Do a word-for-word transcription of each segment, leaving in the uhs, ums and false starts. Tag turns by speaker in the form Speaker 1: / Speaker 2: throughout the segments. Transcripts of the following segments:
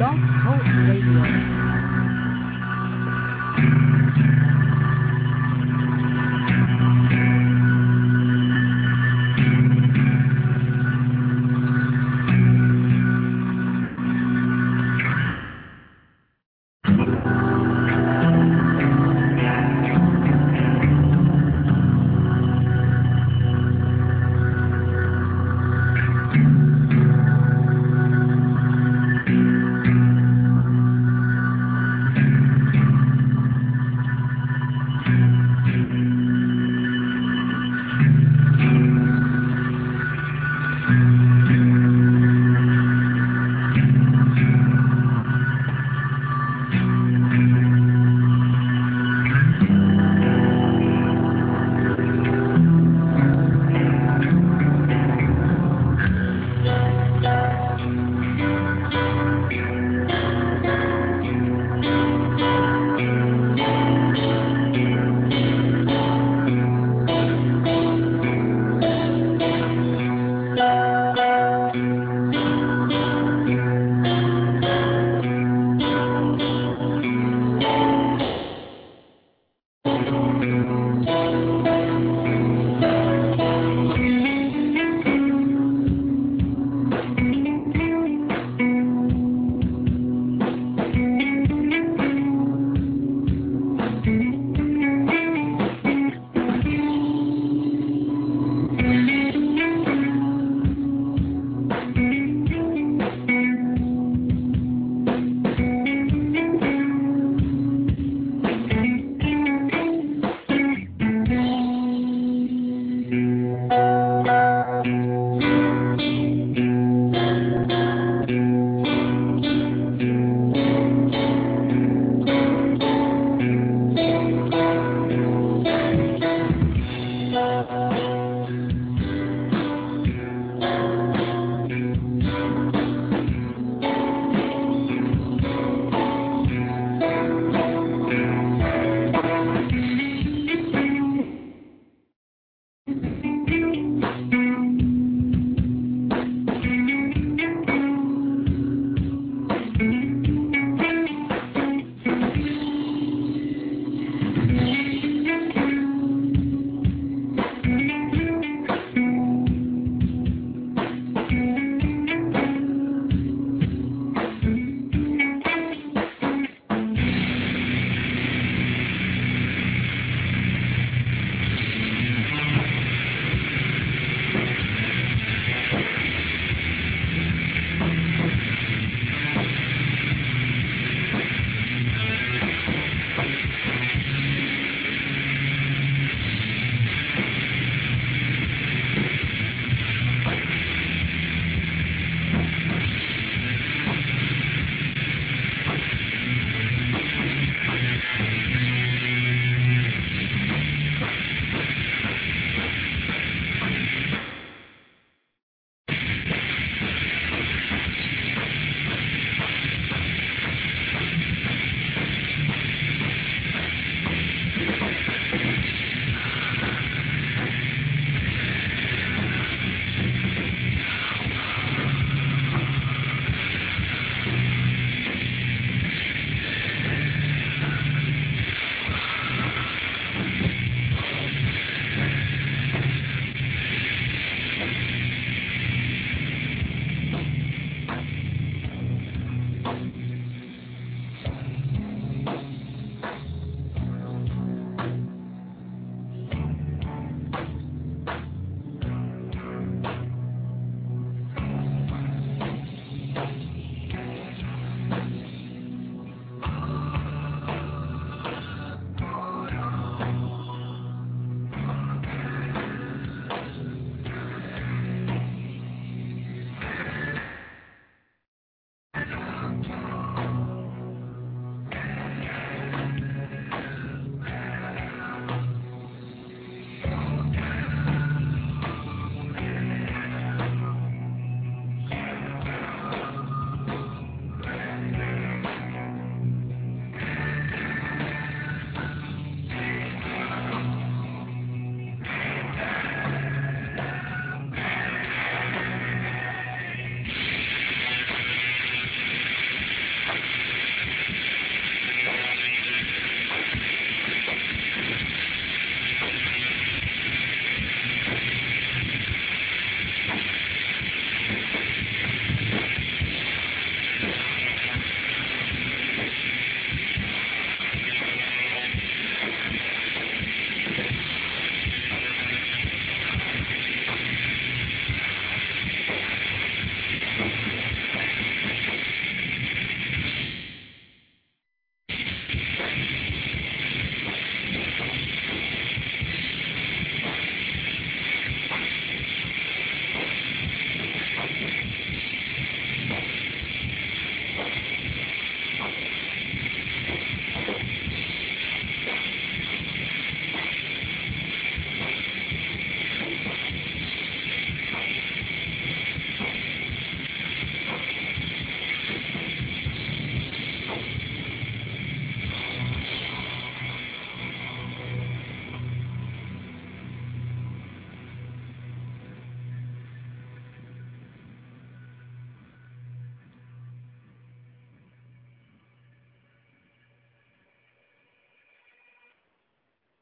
Speaker 1: Blog Talk Radio.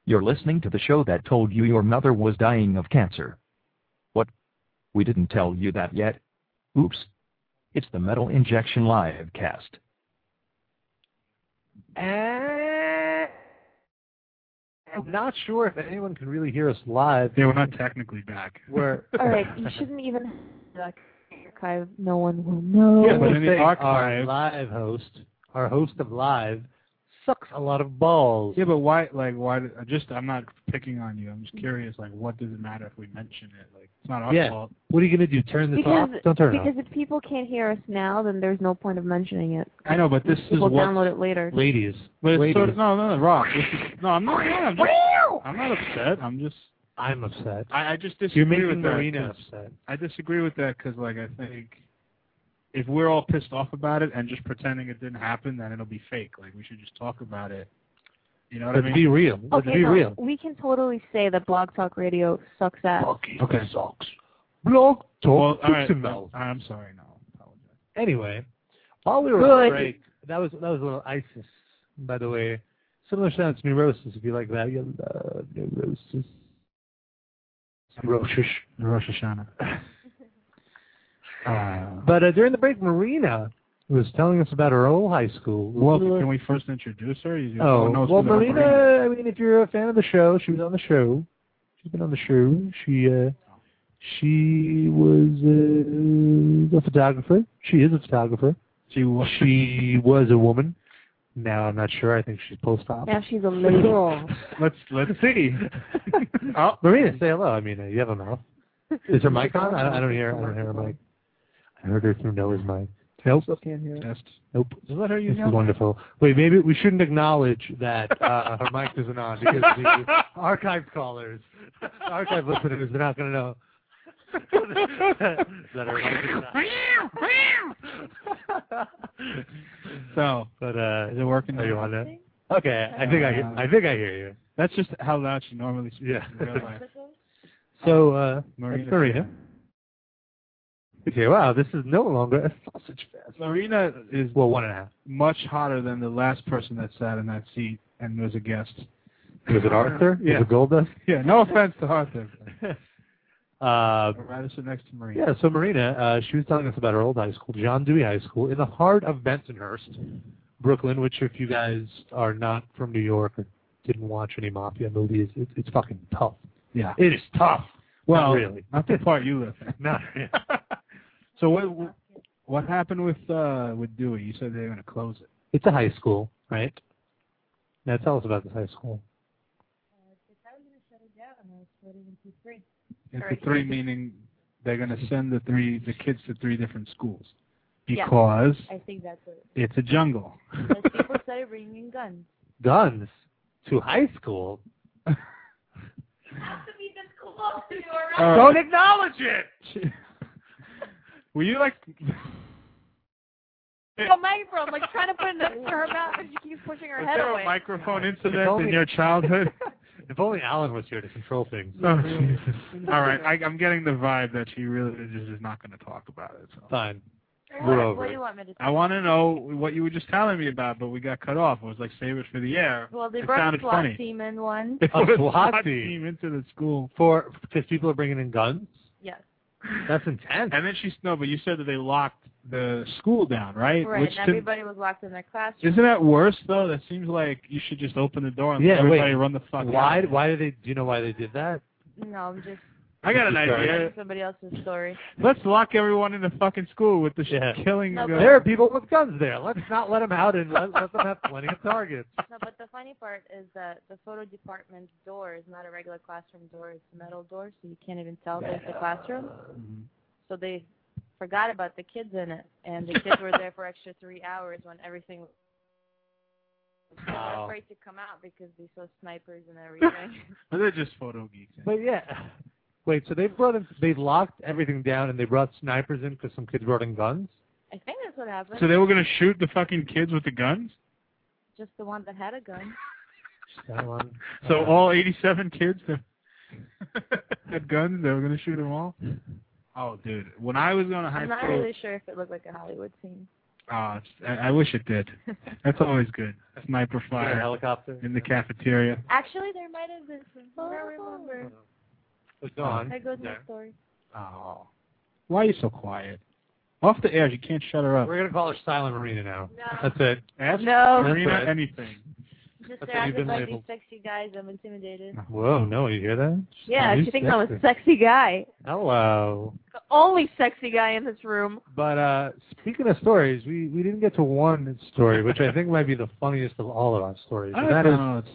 Speaker 1: You're listening to the show that told you your mother was dying of cancer. What? We didn't tell you that yet? Oops. It's the Metal Injection Live cast.
Speaker 2: And I'm not sure if anyone can really hear us live.
Speaker 3: Yeah, we're not technically back.
Speaker 2: We're
Speaker 4: all right. You shouldn't even have archive. No one will know.
Speaker 2: Yeah,
Speaker 3: but in the archive,
Speaker 2: our live host, our host of live, sucks a lot of balls.
Speaker 3: Yeah, but why? Like, why? Did, just, I'm not picking on you. I'm just curious. Like, what does it matter if we mention it? Like, it's not our
Speaker 2: yeah.
Speaker 3: fault.
Speaker 2: What are you gonna do? Turn this
Speaker 4: because,
Speaker 2: off? Don't turn it off.
Speaker 4: Because if people can't hear us now, then there's no point of mentioning it.
Speaker 3: I know, but this
Speaker 4: people
Speaker 3: is what.
Speaker 4: download it later.
Speaker 2: Ladies.
Speaker 3: But it's
Speaker 2: Ladies.
Speaker 3: sort of no, no, no, Rock. This is, no, I'm not. No, I'm, just, I'm not upset. I'm just.
Speaker 2: I'm upset.
Speaker 3: I, I just disagree
Speaker 2: You're making
Speaker 3: with that.
Speaker 2: Marina upset.
Speaker 3: I disagree with that because, like, I think if we're all pissed off about it and just pretending it didn't happen, then it'll be fake. Like, we should just talk about it. You know what
Speaker 2: Let's
Speaker 3: I mean?
Speaker 2: be real. Let's
Speaker 4: Okay,
Speaker 2: be
Speaker 4: no,
Speaker 2: real.
Speaker 4: we can totally say that Blog Talk Radio sucks ass.
Speaker 3: Okay.
Speaker 2: Sucks. Blog
Speaker 3: Well,
Speaker 2: Talk.
Speaker 3: all right.
Speaker 2: Mouth.
Speaker 3: I'm sorry. No. Apologize.
Speaker 2: Anyway, while we were
Speaker 4: Good.
Speaker 2: on break, that was that was a little ISIS, by the way. Similar sounds to Neurosis, if you like that. You love Neurosis. Rosh
Speaker 3: Rosh Hashanah. uh,
Speaker 2: But uh, during the break, Marina was telling us about her old high school.
Speaker 3: well, can we first introduce her? You
Speaker 2: Oh,
Speaker 3: knows
Speaker 2: well,
Speaker 3: who the
Speaker 2: Marina, I mean, if you're a fan of the show, she was on the show. She's been on the show. She uh, she was uh, a photographer. She is a photographer.
Speaker 3: She was.
Speaker 2: She was a woman. Now I'm not sure. I think she's post-op.
Speaker 4: Now she's a liberal.
Speaker 3: Let's let's see.
Speaker 2: Oh, Marina, say hello. I mean, uh, you have a mouth. Is her mic on? I, I don't hear. I don't hear her mic. I heard her through Noah's mic. Nope.
Speaker 3: Still can't hear. Test.
Speaker 2: Nope.
Speaker 3: Just let her use
Speaker 2: This is wonderful. Wait, maybe we shouldn't acknowledge that uh, her mic isn't on because the archived callers, archive listeners, they're not going to know that her mic is on.
Speaker 3: So,
Speaker 2: but uh,
Speaker 3: is it working?
Speaker 2: Are you on that? Okay, I think I, hear- I think I hear you.
Speaker 3: That's just how loud she normally speaks.
Speaker 2: Yeah.
Speaker 3: in real life.
Speaker 2: So, uh,
Speaker 3: Marina.
Speaker 2: that's Marina. Okay, wow, this is no longer a sausage fest.
Speaker 3: Marina is
Speaker 2: Well, one and a half.
Speaker 3: much hotter than the last person that sat in that seat and was a guest.
Speaker 2: Was it Arthur?
Speaker 3: Yeah.
Speaker 2: Was it Goldust?
Speaker 3: Yeah, no offense to Arthur.
Speaker 2: Uh,
Speaker 3: I'd rather sit next to Marina.
Speaker 2: yeah, so Marina, uh, she was telling us about her old high school, John Dewey High School, in the heart of Bensonhurst, Brooklyn, which if you guys are not from New York or didn't watch any Mafia movies, it, it's fucking tough.
Speaker 3: Yeah.
Speaker 2: It is tough.
Speaker 3: Well,
Speaker 2: not really.
Speaker 3: Not the part you live in.
Speaker 2: Not really.
Speaker 3: So what what happened with uh, with Dewey? You said they were going to close it.
Speaker 2: It's a high school, right? Now tell us about this high school.
Speaker 3: Into three, meaning they're going to send the three the kids to three different schools
Speaker 4: Yeah.
Speaker 3: because
Speaker 4: I think that's it.
Speaker 3: it's a jungle.
Speaker 4: Because people started bringing guns.
Speaker 2: Guns to high school?
Speaker 4: Not to be this close to your
Speaker 3: Uh,
Speaker 2: Don't acknowledge it!
Speaker 3: Were you like?
Speaker 4: a microphone, like trying to put it in her mouth, and she keeps pushing her
Speaker 3: Was
Speaker 4: head
Speaker 3: there
Speaker 4: away.
Speaker 3: a microphone
Speaker 2: If
Speaker 3: incident
Speaker 2: only-
Speaker 3: in your childhood?
Speaker 2: If only Alan was here to control things.
Speaker 3: Oh, Jesus. All right, I, I'm getting the vibe that she really just is not going to talk about it. So.
Speaker 2: Fine.
Speaker 4: What,
Speaker 2: We're
Speaker 4: what
Speaker 2: over
Speaker 4: do
Speaker 2: it.
Speaker 4: you want me to say?
Speaker 3: I want to know what you were just telling me about, but we got cut off. It was like save it for the air.
Speaker 4: Well, they
Speaker 3: it
Speaker 4: brought a
Speaker 3: sounded
Speaker 4: SWAT
Speaker 3: funny.
Speaker 4: team in one.
Speaker 3: They
Speaker 2: A
Speaker 3: put
Speaker 2: SWAT team?
Speaker 3: into the school.
Speaker 2: For because people are bringing in guns?
Speaker 4: Yes.
Speaker 2: That's intense.
Speaker 3: And then she's no, but you said that they locked the school down, right?
Speaker 4: Right,
Speaker 3: Which
Speaker 4: and
Speaker 3: didn't-
Speaker 4: everybody was locked in their classroom.
Speaker 3: isn't that worse though? That seems like you should just open the door and
Speaker 2: Yeah,
Speaker 3: let everybody
Speaker 2: wait.
Speaker 3: run the fuck
Speaker 2: Why?
Speaker 3: out.
Speaker 2: Why did they? Do you know why they did that?
Speaker 4: No, I'm just
Speaker 3: I got an
Speaker 2: Sorry.
Speaker 3: idea.
Speaker 4: somebody else's story.
Speaker 3: Let's lock everyone in the fucking school with the sh-
Speaker 2: Yeah.
Speaker 3: killing.
Speaker 4: No,
Speaker 3: uh,
Speaker 4: but-
Speaker 2: There are people with guns there. Let's not let them out and let, let them have plenty of targets.
Speaker 4: No, but the funny part is that the photo department's door is not a regular classroom door. It's a metal door, so you can't even tell there's a classroom.
Speaker 3: Mhm.
Speaker 4: So they forgot about the kids in it, and the kids were there for extra three hours when everything was they were
Speaker 2: Wow.
Speaker 4: afraid to come out because they saw snipers and everything.
Speaker 3: But they're just photo geeks.
Speaker 2: But yeah, wait. So they brought in, they locked everything down and they brought snipers in because some kids brought in guns.
Speaker 4: I think that's what happened.
Speaker 3: So they were gonna shoot the fucking kids with the guns.
Speaker 4: Just the one that had a gun.
Speaker 2: That one.
Speaker 3: So
Speaker 2: Uh,
Speaker 3: all eighty-seven kids that had guns, they were gonna shoot them all. Oh, dude! When I was going to high
Speaker 4: I'm not
Speaker 3: school,
Speaker 4: really sure if it looked like a Hollywood scene.
Speaker 3: Oh, it's, I, I wish it did. That's always good. Sniper fire.
Speaker 2: Helicopter
Speaker 3: in the cafeteria.
Speaker 4: Actually, there might have been some. I don't remember.
Speaker 2: It's gone.
Speaker 4: There goes
Speaker 2: Yeah.
Speaker 4: my story.
Speaker 3: Oh, why are you so quiet? Off the air, you can't shut her up.
Speaker 2: We're gonna call her Silent Marina now.
Speaker 4: No.
Speaker 2: That's it.
Speaker 3: Ask
Speaker 4: No.
Speaker 3: Marina
Speaker 2: That's it.
Speaker 3: anything.
Speaker 4: Just
Speaker 2: That's
Speaker 4: there
Speaker 2: what you've
Speaker 4: acting
Speaker 2: been
Speaker 4: like
Speaker 2: labeled.
Speaker 4: these sexy guys. I'm intimidated.
Speaker 2: Whoa, no, you hear that?
Speaker 4: Yeah,
Speaker 2: Oh,
Speaker 4: she
Speaker 2: he's
Speaker 4: thinks I'm a
Speaker 2: sexy.
Speaker 4: sexy guy.
Speaker 2: Hello.
Speaker 4: The only sexy guy in this room.
Speaker 2: But uh, speaking of stories, we, we didn't get to one story, which I think might be the funniest of all of our stories.
Speaker 3: I
Speaker 2: And that
Speaker 3: don't
Speaker 2: is
Speaker 3: know.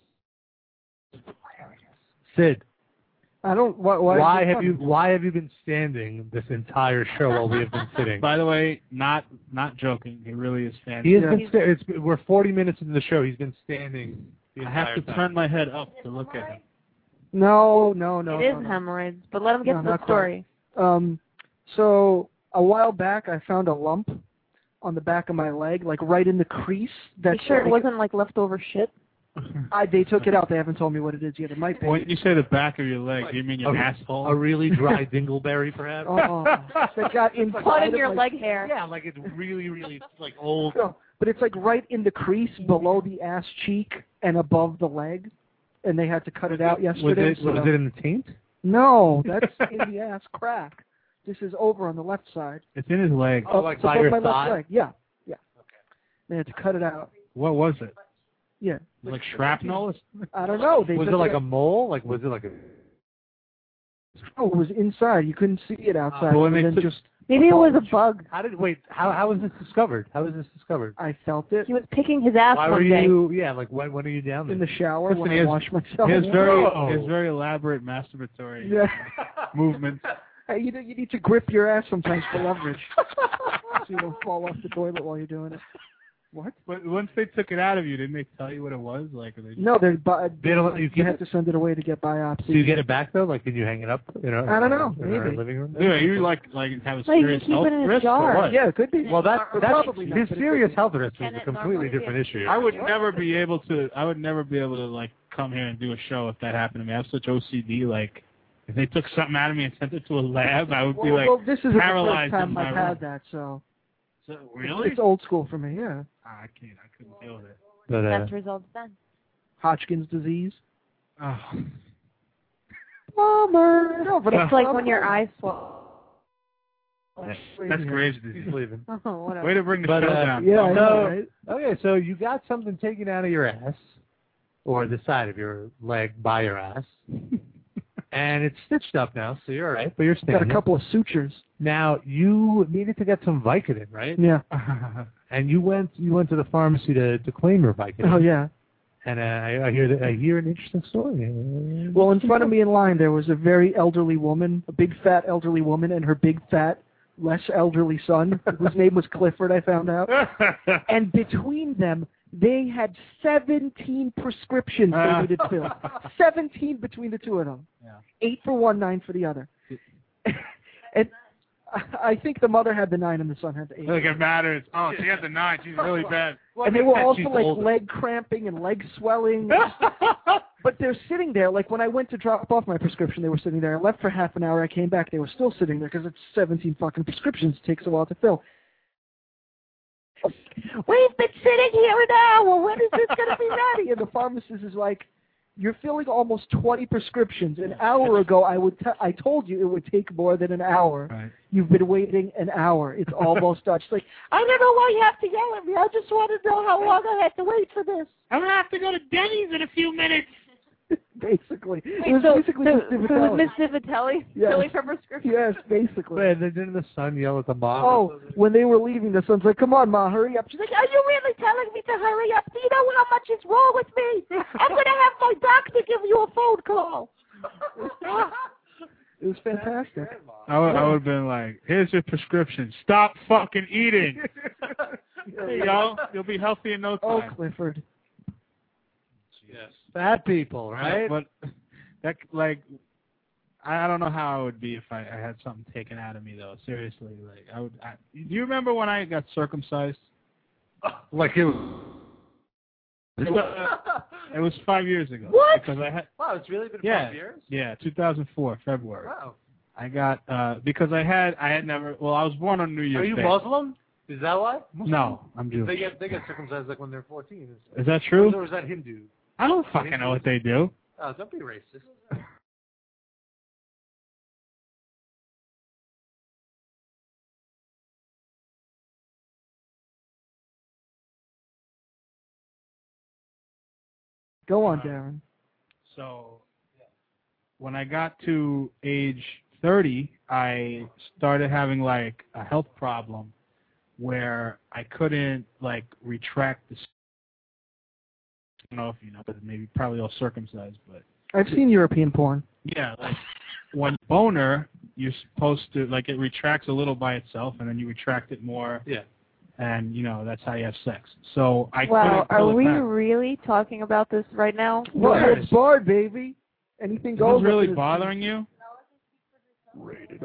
Speaker 2: Sid.
Speaker 5: I don't. Why, why,
Speaker 2: Why have you Why have you been standing this entire show while we have been sitting?
Speaker 3: By the way, not not joking. He really is
Speaker 2: He
Speaker 3: fancy.
Speaker 2: has
Speaker 5: Yeah.
Speaker 2: been. Sta- it's, we're forty minutes into the show. He's been standing. The
Speaker 3: I have
Speaker 2: entire
Speaker 3: to
Speaker 2: time.
Speaker 3: turn my head up to look at him.
Speaker 5: No, no, no.
Speaker 4: it is
Speaker 5: no, no.
Speaker 4: hemorrhoids, but let him get
Speaker 5: No,
Speaker 4: to the
Speaker 5: not
Speaker 4: story.
Speaker 5: Um, so a while back, I found a lump on the back of my leg, like right in the crease.
Speaker 4: You
Speaker 5: That's
Speaker 4: sure it
Speaker 5: like,
Speaker 4: wasn't like leftover shit?
Speaker 5: I, they took it out. They haven't told me what it is yet. It might be.
Speaker 3: When you say the back of your leg, do you mean your
Speaker 2: a,
Speaker 3: asshole?
Speaker 2: A really dry dingleberry, perhaps.
Speaker 5: Oh, that got inside
Speaker 4: Caught in
Speaker 5: of
Speaker 4: your
Speaker 5: my-
Speaker 4: leg hair.
Speaker 2: Yeah, like it's really, really like old.
Speaker 5: No, but it's like right in the crease below the ass cheek and above the leg, and they had to cut it out
Speaker 2: Was
Speaker 5: yesterday.
Speaker 2: it
Speaker 5: so-
Speaker 2: Was it in the taint?
Speaker 5: No, that's in the ass crack. This is over on the left side.
Speaker 3: It's in his leg.
Speaker 2: Oh,
Speaker 5: Up-
Speaker 2: like
Speaker 5: it's
Speaker 2: by
Speaker 5: above
Speaker 2: your
Speaker 5: my
Speaker 2: thigh?
Speaker 5: left leg. Yeah, yeah. They had to cut it out.
Speaker 3: What was it?
Speaker 5: Yeah.
Speaker 3: Like shrapnel?
Speaker 5: I don't know. They
Speaker 2: Was
Speaker 5: took
Speaker 2: it like
Speaker 5: out.
Speaker 2: a mole? Like was it like a?
Speaker 5: No, it was inside. You couldn't see it outside.
Speaker 3: But when
Speaker 5: and
Speaker 3: they
Speaker 5: then
Speaker 3: took-
Speaker 5: just
Speaker 4: Maybe it was a bug.
Speaker 2: How did wait? How how was this discovered? How was this discovered?
Speaker 5: I felt it
Speaker 4: He was picking his ass
Speaker 2: Why
Speaker 4: one
Speaker 2: were
Speaker 4: day.
Speaker 2: you? Yeah, like when when are you down there?
Speaker 5: in the shower
Speaker 3: Listen,
Speaker 5: when
Speaker 3: he
Speaker 5: I
Speaker 3: has-
Speaker 5: wash myself.
Speaker 3: His very
Speaker 2: Whoa.
Speaker 3: his very elaborate masturbatory
Speaker 5: Yeah.
Speaker 3: movements.
Speaker 5: Hey, you, know, you need to grip your ass sometimes for leverage, so you don't fall off the toilet while you're doing it. What?
Speaker 3: But once they took it out of you, didn't they tell you what it was? Like they
Speaker 5: No, they're bi-
Speaker 2: They don't let you
Speaker 5: you
Speaker 2: keep
Speaker 5: have
Speaker 2: it?
Speaker 5: to send it away to get biopsy.
Speaker 2: Do you get it back though? Like, can you hang it up? You know,
Speaker 5: I don't know,
Speaker 2: In our
Speaker 5: maybe.
Speaker 2: living room.
Speaker 3: Yeah, you like like have a
Speaker 4: So you
Speaker 3: serious
Speaker 4: keep
Speaker 3: health
Speaker 4: it in a
Speaker 3: risk
Speaker 4: jar.
Speaker 3: or what?
Speaker 5: Yeah, it could be.
Speaker 2: Well, that
Speaker 5: Or
Speaker 2: that's
Speaker 5: probably not,
Speaker 2: his
Speaker 5: but it
Speaker 2: serious
Speaker 5: could be.
Speaker 2: health risk
Speaker 4: Can
Speaker 2: is a
Speaker 4: it
Speaker 2: completely
Speaker 4: normally be
Speaker 2: different
Speaker 4: a-
Speaker 2: issue.
Speaker 3: I would never be able to. I would never be able to like come here and do a show if that happened to me. I have such O C D. Like, if they took something out of me and sent it to a lab, I would be
Speaker 5: Well,
Speaker 3: like
Speaker 5: well, this is the first
Speaker 3: paralyzed in
Speaker 5: time
Speaker 3: my
Speaker 5: I've
Speaker 3: room.
Speaker 5: had that, so
Speaker 3: So,
Speaker 5: it's-
Speaker 3: really?
Speaker 5: it's old school for me. Yeah,
Speaker 3: Ah, I can't. I couldn't deal with it.
Speaker 2: But, uh,
Speaker 4: Test results done.
Speaker 5: Hodgkin's disease.
Speaker 3: Oh.
Speaker 5: Bummer. No, but
Speaker 4: It's like when your eyes swell.
Speaker 3: That's Graves'
Speaker 2: he's
Speaker 3: disease.
Speaker 2: leaving.
Speaker 4: Oh, whatever.
Speaker 3: Way to bring the
Speaker 2: But,
Speaker 3: show
Speaker 2: uh,
Speaker 3: down.
Speaker 5: Yeah, I
Speaker 2: So-
Speaker 5: know, right?
Speaker 2: Okay, so you got something taken out of your ass, or the side of your leg by your ass, and it's stitched up now, so you're all right, but you're
Speaker 5: Got
Speaker 2: standing.
Speaker 5: a couple of sutures.
Speaker 2: Now you needed to get some Vicodin, right?
Speaker 5: Yeah.
Speaker 2: And you went you went to the pharmacy to, to claim your Vicodin.
Speaker 5: Oh yeah.
Speaker 2: And uh, I, I hear that I hear an interesting story.
Speaker 5: Well, in front of me in line, there was a very elderly woman, a big fat elderly woman, and her big fat, less elderly son, whose name was Clifford, I found out. And between them, they had seventeen prescriptions they needed filled. seventeen between the two of them.
Speaker 3: Yeah.
Speaker 5: Eight for one, nine for the other. And I think the mother had the nine and the son had the eight.
Speaker 3: Like it matters. Oh, she had the nine. She's really bad.
Speaker 5: And they were also
Speaker 2: she's
Speaker 5: like
Speaker 2: older.
Speaker 5: leg cramping and leg swelling. But they're sitting there. Like when I went to drop off my prescription, they were sitting there. I left for half an hour. I came back. They were still sitting there because it's seventeen fucking prescriptions. It takes a while to fill. We've been sitting here an hour. When is this going to be ready? And the pharmacist is like, "You're filling almost twenty prescriptions. An hour ago, I would. T- I told you it would take more than an hour.
Speaker 3: Right.
Speaker 5: You've been waiting an hour. It's almost done." She's like, "I don't know why you have to yell at me. I just want to know how long I had to wait for this."
Speaker 3: I'm gonna have to go to Denny's in a few minutes.
Speaker 5: Basically, it
Speaker 4: Wait,
Speaker 5: was
Speaker 4: so,
Speaker 5: basically
Speaker 4: so,
Speaker 5: just
Speaker 4: so
Speaker 5: Vitelli.
Speaker 4: was Miss Vitelli
Speaker 5: Yes.
Speaker 4: filling her prescription?
Speaker 5: Yes, basically.
Speaker 2: And then didn't the son yell at the mom?
Speaker 5: Oh, when they were leaving, the son's like, "Come on, Ma, hurry up." She's like, "Are you really telling me to hurry up? Do you know how much is wrong with me? I'm going to have my doctor give you a phone call." It was fantastic.
Speaker 3: I would, I would have been like, here's your prescription. Stop fucking eating. There you go. You'll be healthy in no
Speaker 5: Oh,
Speaker 3: time.
Speaker 5: Clifford.
Speaker 2: Yes. Fat people, right?
Speaker 3: But that, like, I I don't know how it would be if I, I had something taken out of me, though. Seriously. Like, I would. I, do you remember when I got circumcised?
Speaker 2: Like it was.
Speaker 3: It was, it was five years ago.
Speaker 5: What?
Speaker 3: Because I had.
Speaker 2: Wow, it's really been
Speaker 3: Yeah.
Speaker 2: five years?
Speaker 3: Yeah, two thousand four, February.
Speaker 2: Wow.
Speaker 3: I got uh because I had I had never well I was born on New Year's
Speaker 2: Are you
Speaker 3: Day.
Speaker 2: Muslim? Is that why?
Speaker 3: No, I'm Jewish.
Speaker 2: They get they get circumcised like when they're fourteen.
Speaker 3: Is that true?
Speaker 2: Or is that Hindu?
Speaker 3: I don't fucking know what they do.
Speaker 2: Oh, don't be racist.
Speaker 5: Go on, Darren.
Speaker 3: So, when I got to age thirty, I started having like a health problem where I couldn't like retract the. I don't know if you know, but maybe probably all circumcised, but
Speaker 5: I've seen European porn.
Speaker 3: yeah, like when boner, you're supposed to like it retracts a little by itself, and then you retract it more.
Speaker 2: Yeah.
Speaker 3: And you know that's how you have sex. So I
Speaker 4: Wow,
Speaker 3: couldn't
Speaker 4: are
Speaker 3: pull it
Speaker 4: we
Speaker 3: back.
Speaker 4: really talking about this right now?
Speaker 5: Well,
Speaker 3: Yes.
Speaker 5: it's barred, baby. Anything
Speaker 3: Is
Speaker 5: goes.
Speaker 3: this really
Speaker 5: up in his-
Speaker 3: bothering you?
Speaker 5: Rated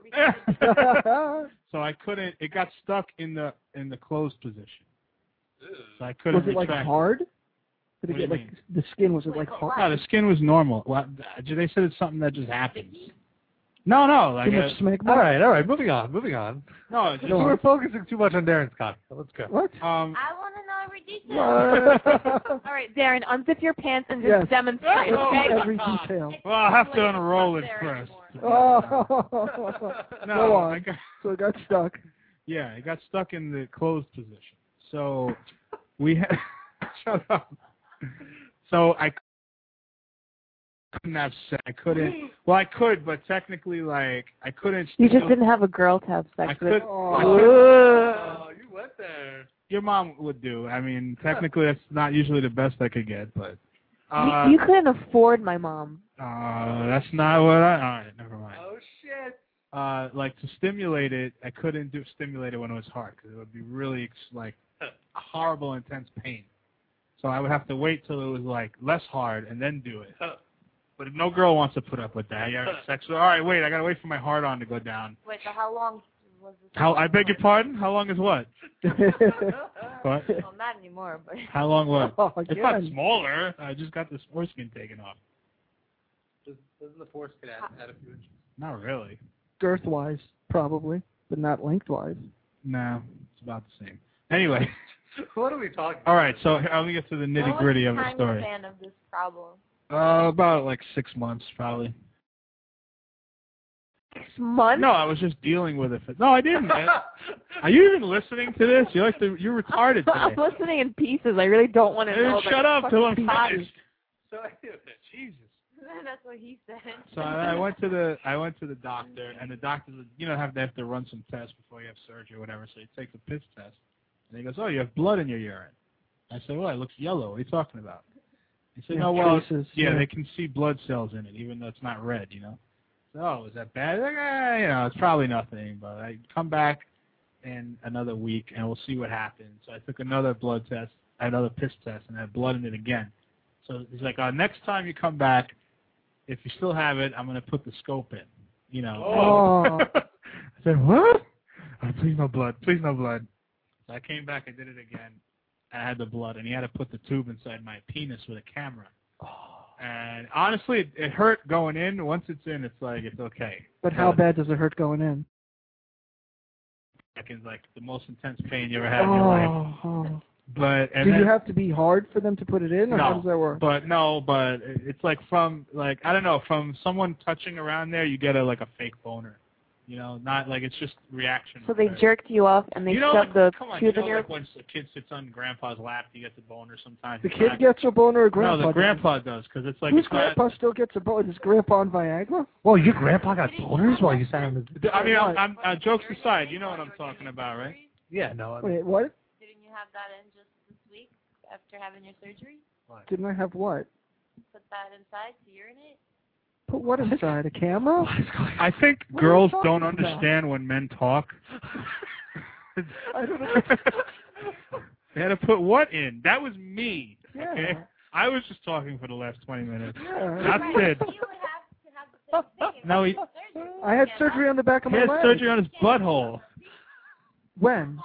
Speaker 5: R.
Speaker 3: So I couldn't. It got stuck in the in the closed position. So I couldn't
Speaker 5: Was it like
Speaker 3: retract.
Speaker 5: hard? Did
Speaker 3: What
Speaker 5: it
Speaker 3: do
Speaker 5: get
Speaker 3: you
Speaker 5: like
Speaker 3: mean?
Speaker 5: the skin? Was it like hard?
Speaker 3: No, the skin was normal. Well, they said it's something that just happens. No, no, like
Speaker 5: Too
Speaker 3: uh,
Speaker 5: much smegma?
Speaker 2: All right, all right. Moving on, moving on.
Speaker 3: no. It's just,
Speaker 5: Go on.
Speaker 2: We're focusing too much on Darren's cock. Let's go.
Speaker 5: What?
Speaker 3: um,
Speaker 4: I want to know every detail. All right, Darren, unzip your pants and just
Speaker 5: Yes.
Speaker 4: demonstrate, okay?
Speaker 5: Every detail.
Speaker 3: well, I have to unroll it first.
Speaker 5: Oh.
Speaker 3: No,
Speaker 5: Go on.
Speaker 3: I got,
Speaker 5: So it got stuck.
Speaker 3: yeah, it got stuck in the closed position. So we had. Shut up. So I couldn't have sex. I couldn't. Well, I could, but technically, like, I couldn't.
Speaker 4: You just
Speaker 3: still-
Speaker 4: didn't have a girl to have
Speaker 3: I
Speaker 4: sex
Speaker 3: could.
Speaker 4: with.
Speaker 2: Oh, you went there.
Speaker 3: Your mom would do. I mean, technically, that's not usually the best I could get, but. Uh,
Speaker 4: you, you couldn't afford my mom.
Speaker 3: uh, that's not what I. All right, never mind.
Speaker 2: Oh shit.
Speaker 3: Uh, like to stimulate it, I couldn't do stimulate it when it was hard because it would be really like horrible, intense pain. So I would have to wait till it was like less hard and then do it. But if no girl wants to put up with that, you have sex. All right, wait, I gotta wait for my hard on to go down.
Speaker 4: Wait, so how long was this?
Speaker 3: How? I beg your pardon. How long is what? What?
Speaker 4: Well, not anymore, but.
Speaker 3: How long what?
Speaker 5: Oh,
Speaker 3: It's not
Speaker 5: again.
Speaker 3: smaller. I just got this foreskin taken off.
Speaker 2: Does, doesn't the foreskin add, add a few inches?
Speaker 3: Not really.
Speaker 5: Girth-wise, probably, but not lengthwise.
Speaker 3: No, it's about the same. Anyway,
Speaker 2: What are we talking
Speaker 3: all right. So here, let me get to the nitty gritty of the story.
Speaker 4: Fan of this problem.
Speaker 3: Uh, about like six months, probably.
Speaker 4: Six months.
Speaker 3: No, I was just dealing with it. No, I didn't. Man. Are you even listening to this? You're like the, you're retarded
Speaker 4: I'm
Speaker 3: today.
Speaker 4: listening in pieces. I really don't want to
Speaker 3: Hey,
Speaker 4: know.
Speaker 3: shut up till I'm finished.
Speaker 2: So
Speaker 3: Jesus.
Speaker 4: That's what he said.
Speaker 3: So I I went to the I went to the doctor, and the doctor, you know, have they have to run some tests before you have surgery or whatever. So he takes a piss test, and he goes, "Oh, you have blood in your urine." I said, "Well, it looks yellow. What are you talking about?" He said,
Speaker 5: Yeah,
Speaker 3: "No, well,
Speaker 5: traces,
Speaker 3: yeah,
Speaker 5: yeah.
Speaker 3: they can see blood cells in it, even though it's not red, you know." So, oh, is that bad? Like, eh, you know, it's probably nothing, but I come back in another week, and we'll see what happens. So I took another blood test, another piss test, and I had blood in it again. So he's like, uh, next time you come back, if you still have it, I'm going to put the scope in, you know.
Speaker 5: Oh.
Speaker 3: I said, what? Oh, please no blood. Please no blood. So I came back, I did it again, and I had the blood, and he had to put the tube inside my penis with a camera. And honestly, it, it hurt going in. Once it's in, it's like, it's okay.
Speaker 5: But how bad does it hurt going in?
Speaker 3: Like, it's like the most intense pain you ever had in your life.
Speaker 5: Oh.
Speaker 3: But, and
Speaker 5: Do
Speaker 3: then,
Speaker 5: you have to be hard for them to put it in, or
Speaker 3: No.
Speaker 5: how does that work?
Speaker 3: But no, but it's like from, like, I don't know, from someone touching around there, you get a, like a fake boner. You know, not like it's just reaction.
Speaker 4: So they
Speaker 3: right?
Speaker 4: jerked you off and they
Speaker 3: you know,
Speaker 4: shoved
Speaker 3: like,
Speaker 4: the
Speaker 3: come on,
Speaker 4: tube
Speaker 3: you know,
Speaker 4: in your.
Speaker 3: like when a kid sits on grandpa's lap, you get the boner sometimes.
Speaker 5: The
Speaker 3: It's
Speaker 5: kid
Speaker 3: not-
Speaker 5: gets a boner, or grandpa?
Speaker 3: No, the
Speaker 5: does?
Speaker 3: grandpa does, because it's like
Speaker 5: Whose
Speaker 3: it's not-
Speaker 5: grandpa still gets a boner? Is grandpa on Viagra?
Speaker 2: Whoa, your grandpa got boners while you sat on the...
Speaker 3: I mean, I'm, I'm, uh, jokes aside, you know what I'm talking about, right?
Speaker 2: Yeah, no. I mean,
Speaker 5: Wait, what?
Speaker 4: Didn't you have that in just this week after having your surgery?
Speaker 5: Didn't I have what?
Speaker 4: Put that inside to urinate?
Speaker 5: Put what inside? A camera?
Speaker 3: I think
Speaker 5: What are you
Speaker 3: girls
Speaker 5: talking
Speaker 3: don't
Speaker 5: about?
Speaker 3: understand when men talk.
Speaker 5: I don't know.
Speaker 3: They had to put what in? That was me.
Speaker 5: Yeah.
Speaker 3: Okay? I was just talking for the last twenty minutes.
Speaker 5: Yeah.
Speaker 3: Not Sid.
Speaker 4: You would have to have the same thing.
Speaker 3: No, he,
Speaker 5: I had surgery on the back of
Speaker 3: he
Speaker 5: my
Speaker 3: had
Speaker 5: leg.
Speaker 3: surgery on his butthole.
Speaker 5: When?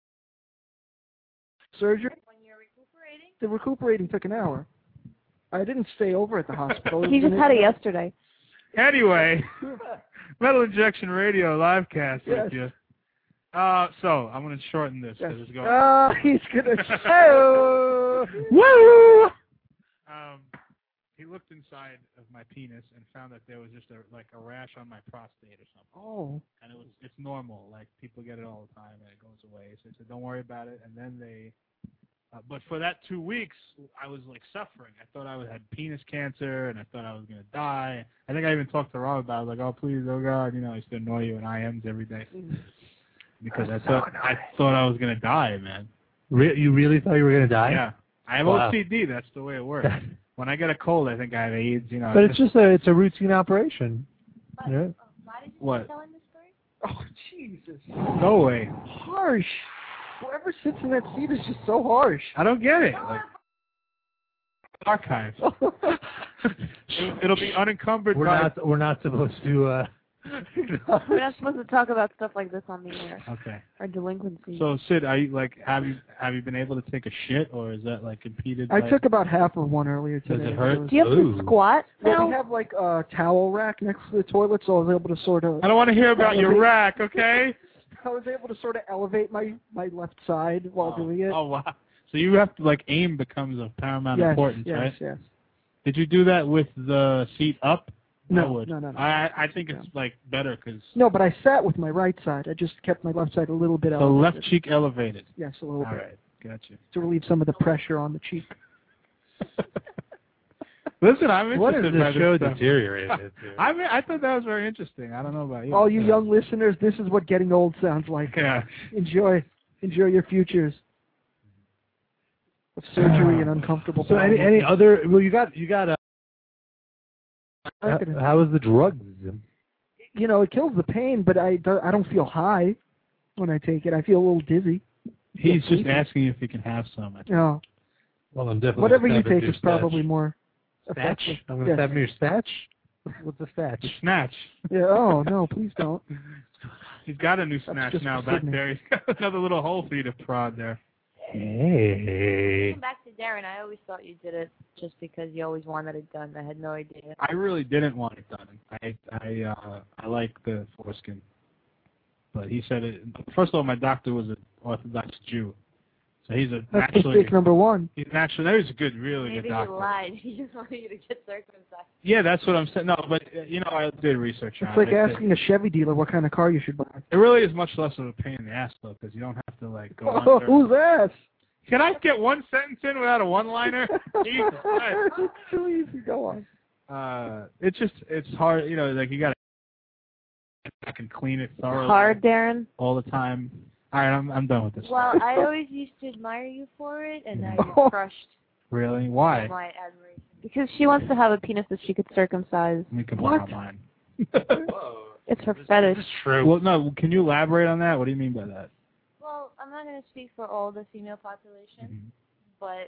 Speaker 5: Surgery?
Speaker 4: When you're recuperating?
Speaker 5: The recuperating took an hour. I didn't stay over at the hospital.
Speaker 4: He just had it yesterday.
Speaker 3: Anyway, Metal Injection Radio live cast
Speaker 5: Yes.
Speaker 3: with you. Uh, so I'm gonna shorten this because it's going.
Speaker 5: Oh, he's gonna show. Woo!
Speaker 3: Um, he looked inside of my penis and found that there was just a like a rash on my prostate or something.
Speaker 5: Oh.
Speaker 3: And it was it's normal, like people get it all the time and it goes away. So he said, don't worry about it. And then they, uh, but for that two weeks, I was like suffering. I thought I had penis cancer and I thought I was gonna die. I think I even talked to Rob about it, like, oh please, oh God, you know, I used to annoy you in I Ms every day because I thought so I thought I was gonna die, man.
Speaker 2: Re- you really thought you were gonna die?
Speaker 3: Yeah, I have
Speaker 2: wow.
Speaker 3: O C D. That's the way it works. When I get a cold, I think I have AIDS. You know.
Speaker 2: But it's just a it's a routine operation.
Speaker 4: But,
Speaker 2: Yeah.
Speaker 4: uh, why did you
Speaker 3: What?
Speaker 4: tell him this story?
Speaker 5: Oh, Jesus.
Speaker 3: Go away.
Speaker 5: Harsh. Whoever sits in that seat is just so harsh.
Speaker 3: I don't get it. Like, archives. it'll, it'll be unencumbered.
Speaker 2: We're
Speaker 3: by
Speaker 2: not we're not supposed to. Uh,
Speaker 4: We're not supposed to talk about stuff like this on the air.
Speaker 3: Okay.
Speaker 4: Or delinquency.
Speaker 3: So Sid, are you like have you have you been able to take a shit or is that like impeded?
Speaker 5: I
Speaker 3: by...
Speaker 5: took about half of one earlier
Speaker 3: Does
Speaker 5: today.
Speaker 3: it hurt?
Speaker 4: Do you have
Speaker 2: Ooh.
Speaker 4: to squat
Speaker 5: Well,
Speaker 4: now?
Speaker 5: we have like a towel rack next to the toilet, so I was able to sort of.
Speaker 3: I don't want to hear about your rack, okay?
Speaker 5: I was able to sort of elevate my my left side while
Speaker 3: oh.
Speaker 5: doing it.
Speaker 3: Oh wow! So you have to like aim becomes of paramount
Speaker 5: yes,
Speaker 3: importance,
Speaker 5: yes,
Speaker 3: right?
Speaker 5: yes.
Speaker 3: Did you do that with the seat up? I
Speaker 5: No,
Speaker 3: would.
Speaker 5: no, no, no.
Speaker 3: I I think it's like better because
Speaker 5: No, but I sat with my right side. I just kept my left side a little bit
Speaker 3: the
Speaker 5: elevated.
Speaker 3: left cheek elevated.
Speaker 5: Yes, a little
Speaker 3: All
Speaker 5: bit.
Speaker 3: right, gotcha.
Speaker 5: To relieve some of the pressure on the cheek.
Speaker 3: Listen, I'm interested
Speaker 2: what is
Speaker 3: by
Speaker 2: this show
Speaker 3: stuff.
Speaker 2: deteriorated into?
Speaker 3: I mean, I thought that was very interesting. I don't know about you.
Speaker 5: All you
Speaker 3: Yeah.
Speaker 5: young listeners, this is what getting old sounds like.
Speaker 3: Yeah.
Speaker 5: Enjoy, enjoy your futures of surgery and uncomfortable.
Speaker 2: So any
Speaker 5: problems.
Speaker 2: any other? Well, you got you got. Uh, how, how is the drugs?
Speaker 5: You know, it kills the pain, but I don't, I don't feel high when I take it. I feel a little dizzy.
Speaker 3: He's just asking if he can have some.
Speaker 5: No.
Speaker 2: Well, I'm definitely.
Speaker 5: Whatever you
Speaker 2: gonna stab
Speaker 5: take
Speaker 2: into
Speaker 5: is
Speaker 2: your
Speaker 5: probably
Speaker 2: statch.
Speaker 5: more
Speaker 2: Statch?
Speaker 5: effective.
Speaker 2: I'm gonna
Speaker 5: Yes.
Speaker 2: stab into your statch. What's a statch?
Speaker 3: Snatch.
Speaker 5: Yeah. Oh no, please don't.
Speaker 3: He's got a new
Speaker 5: That's
Speaker 3: snatch
Speaker 5: just
Speaker 3: now
Speaker 5: for
Speaker 3: back
Speaker 5: Sydney.
Speaker 3: there. He's got another little hole for you to prod there.
Speaker 2: Hey.
Speaker 4: Going back to Darren, I always thought you did it just because you always wanted it done. I had no idea.
Speaker 3: I really didn't want it done. I I uh, I like the foreskin, but he said it. First of all, my doctor was an Orthodox Jew, so he's a
Speaker 5: That's
Speaker 3: actually
Speaker 5: mistake number one.
Speaker 3: he's actually he's a good, really
Speaker 4: Maybe
Speaker 3: good
Speaker 4: he
Speaker 3: doctor.
Speaker 4: lied. He just wanted you to get circumcised.
Speaker 3: Yeah, that's what I'm saying. No, but uh, you know, I did research
Speaker 5: It's
Speaker 3: on
Speaker 5: like
Speaker 3: it.
Speaker 5: asking a Chevy dealer what kind of car you should buy.
Speaker 3: It really is much less of a pain in the ass though, because you don't have to like go.
Speaker 5: Oh,
Speaker 3: under.
Speaker 5: who's ass?
Speaker 3: Can I get one sentence in without a one-liner? Jesus Christ.
Speaker 5: It's too easy. Go on.
Speaker 3: Uh, it's just it's hard, you know. Like you gotta, I can clean it thoroughly
Speaker 4: Hard, Darren?
Speaker 3: all the time. All right, I'm I'm done with this.
Speaker 4: Well, I always used to admire you for it, and now
Speaker 5: Oh.
Speaker 4: you're crushed
Speaker 3: Really?
Speaker 4: by
Speaker 3: Why?
Speaker 4: my admiration. Because she wants to have a penis that she could circumcise.
Speaker 3: We can
Speaker 5: What?
Speaker 3: borrow mine.
Speaker 4: It's her fetish.
Speaker 2: True.
Speaker 3: Well, no. Can you elaborate on that? What do you mean by that?
Speaker 4: Well, I'm not going to speak for all the female population,
Speaker 3: Mhm.
Speaker 4: but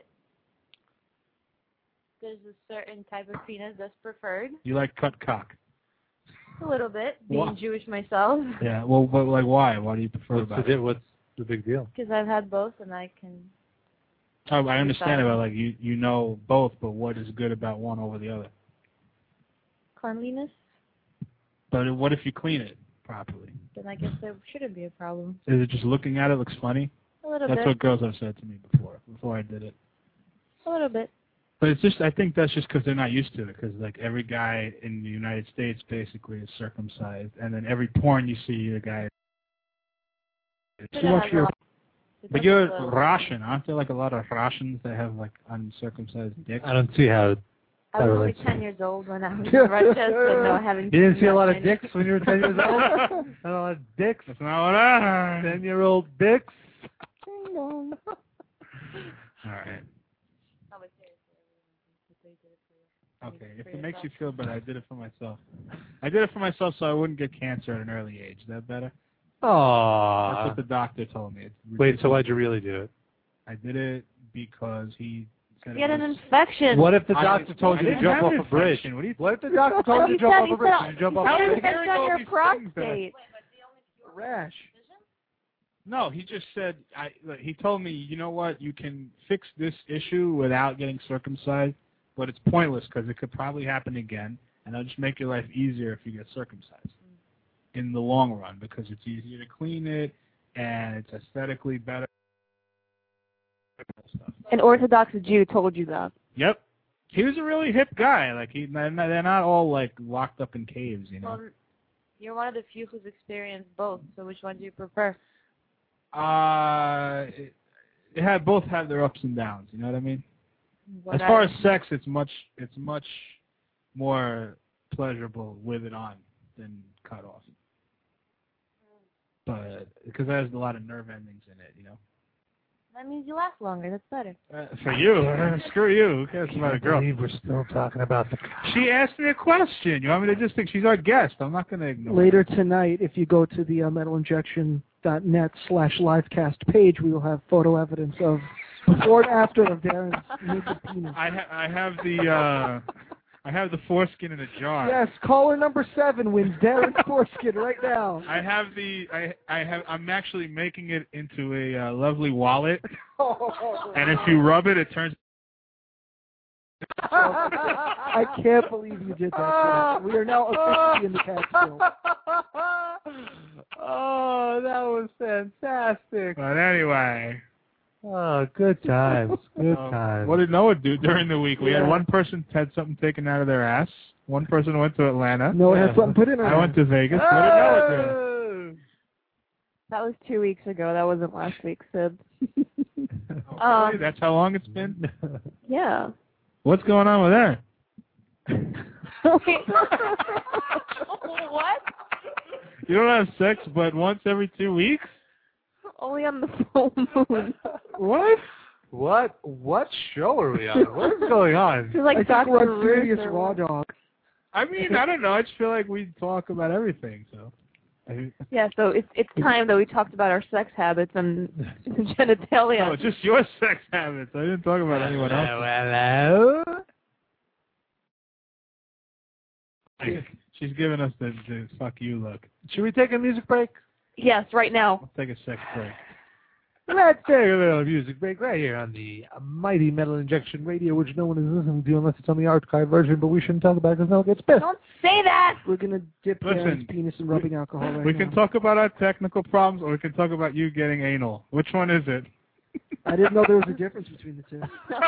Speaker 4: there's a certain type of penis that's preferred.
Speaker 3: You like cut cock?
Speaker 4: A little bit, being
Speaker 3: What?
Speaker 4: Jewish myself.
Speaker 3: Yeah. Well, but like, why? Why do you prefer
Speaker 2: What's the,
Speaker 3: about
Speaker 2: di-
Speaker 3: it?
Speaker 2: what's the big deal?
Speaker 4: Because I've had both, and I can...
Speaker 3: Oh, I understand about like you you know both, but what is good about one over the other?
Speaker 4: Cleanliness?
Speaker 3: But what if you clean it properly?
Speaker 4: Then I guess there shouldn't be a problem.
Speaker 3: Is it just looking at it looks funny?
Speaker 4: A little
Speaker 3: That's
Speaker 4: bit.
Speaker 3: what girls have said to me before, before I did it.
Speaker 4: A little bit.
Speaker 3: But it's just, I think that's just because they're not used to it. Because like every guy in the United States basically is circumcised, and then every porn you see, the guy.
Speaker 4: Should
Speaker 5: Too much
Speaker 4: have
Speaker 5: your-
Speaker 4: a lot-
Speaker 3: But you're Russian, aren't there like a lot of Russians that have like uncircumcised dicks?
Speaker 2: I don't see how.
Speaker 4: I was only
Speaker 2: relates.
Speaker 4: ten years old when I was in Russia, so no, I haven't.
Speaker 2: You didn't see a lot of
Speaker 4: seen
Speaker 2: dicks when you were ten years old. Not a lot of dicks.
Speaker 3: That's not what I heard.
Speaker 2: Ten-year-old dicks.
Speaker 3: All right.
Speaker 4: Oh, but seriously,
Speaker 3: Okay. If it makes you feel better, I did it for myself. I did it for myself so I wouldn't get cancer at an early age. Is that better? That's
Speaker 2: Aww.
Speaker 3: what the doctor told me. It's
Speaker 2: Wait, so why'd you really do it?
Speaker 3: I did it because he said
Speaker 4: You had
Speaker 3: it
Speaker 4: an
Speaker 3: was,
Speaker 4: infection.
Speaker 2: What if the
Speaker 3: I-
Speaker 2: doctor told
Speaker 3: I
Speaker 2: you to
Speaker 3: didn't
Speaker 2: jump
Speaker 3: have
Speaker 2: off
Speaker 3: an
Speaker 2: a bridge?
Speaker 3: infection. What do you
Speaker 2: What if the doctor told you
Speaker 4: He
Speaker 2: to jump
Speaker 4: said-
Speaker 2: off
Speaker 4: he
Speaker 2: a bridge?
Speaker 4: said-
Speaker 2: Did you jump
Speaker 3: How
Speaker 2: off
Speaker 4: How
Speaker 2: a
Speaker 3: did
Speaker 4: did
Speaker 3: the
Speaker 4: it
Speaker 2: bridge?
Speaker 3: hearing
Speaker 4: affect on
Speaker 3: all
Speaker 4: your
Speaker 3: these things then?
Speaker 4: prostate?
Speaker 5: Rash.
Speaker 3: No, he just said, I, like, he told me, you know what, you can fix this issue without getting circumcised, but it's pointless because it could probably happen again, and it'll just make your life easier if you get circumcised in the long run because it's easier to clean it, and it's aesthetically better.
Speaker 4: An Orthodox Jew told you that.
Speaker 3: Yep. He was a really hip guy. Like he, they're not all like locked up in caves, you know.
Speaker 4: Well, you're one of the few who's experienced both. So which one do you prefer?
Speaker 3: Uh, it, it had both have their ups and downs. You know what I mean?
Speaker 4: What
Speaker 3: as far
Speaker 4: I-
Speaker 3: as sex, it's much it's much more pleasurable with it on than cut off. But because there's a lot of nerve endings in it, you know.
Speaker 4: That means you last longer. That's better.
Speaker 3: Uh, for you, screw you. Who cares about a girl?
Speaker 2: I believe we're still talking about the.
Speaker 3: She asked me a question. You want me to just think she's our guest? I'm not going to ignore.
Speaker 5: Later tonight, if you go to the uh, metalinjection.net slash livecast page, we will have photo evidence of before and after of Darren's naked penis.
Speaker 3: I, ha I have the uh, I have the foreskin in a jar.
Speaker 5: Yes, caller number seven wins Darren's foreskin right now.
Speaker 3: I have the I I have I'm actually making it into a uh, lovely wallet, and if you rub it, it turns.
Speaker 5: I can't believe you did that. We are now officially in the Catskills.
Speaker 2: Oh, that was fantastic.
Speaker 3: But anyway.
Speaker 2: Oh, good times. Good
Speaker 3: Uh,
Speaker 2: times.
Speaker 3: what did Noah do during the week? We
Speaker 5: Yeah.
Speaker 3: had one person had something taken out of their ass. One person went to Atlanta.
Speaker 5: Noah had something put in her
Speaker 3: I
Speaker 5: ass.
Speaker 3: went to Vegas. What did Noah do?
Speaker 4: That was two weeks ago. That wasn't last week, Sid.
Speaker 3: Oh,
Speaker 4: Um,
Speaker 3: really? That's how long it's been?
Speaker 4: Yeah.
Speaker 3: What's going on with that?
Speaker 4: What?
Speaker 3: You don't have sex but once every two weeks?
Speaker 4: Only on the full moon.
Speaker 3: What?
Speaker 2: What? What show are we on? What is going on?
Speaker 4: She's like
Speaker 5: I think
Speaker 4: Doctor
Speaker 5: we're on serious
Speaker 4: Ruth or
Speaker 5: raw
Speaker 4: what?
Speaker 5: dog.
Speaker 3: I mean, I don't know. I just feel like we talk about everything, so. I,
Speaker 4: Yeah, so it's it's time that we talked about our sex habits and genitalia.
Speaker 3: no, it's just your sex habits. I didn't talk about anyone else.
Speaker 2: Hello?
Speaker 3: She's giving us the, the fuck you look.
Speaker 2: Should we take a music break?
Speaker 4: Yes, right now.
Speaker 3: Let's take a sex break.
Speaker 2: Let's take a little music break right here on the mighty Metal Injection Radio, which no one is listening to unless it's on the archive version, but we shouldn't talk about it because no one gets pissed.
Speaker 4: Don't say that.
Speaker 5: We're going to dip
Speaker 3: Listen,
Speaker 5: Darren's penis in rubbing alcohol right
Speaker 3: We
Speaker 5: now.
Speaker 3: can talk about our technical problems, or we can talk about you getting anal. Which one is it?
Speaker 5: I didn't know there was a difference between the two.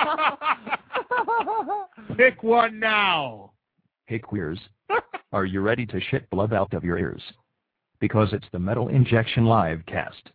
Speaker 3: Pick one now.
Speaker 1: Hey queers, are you ready to shit blood out of your ears? Because it's the Metal Injection live cast.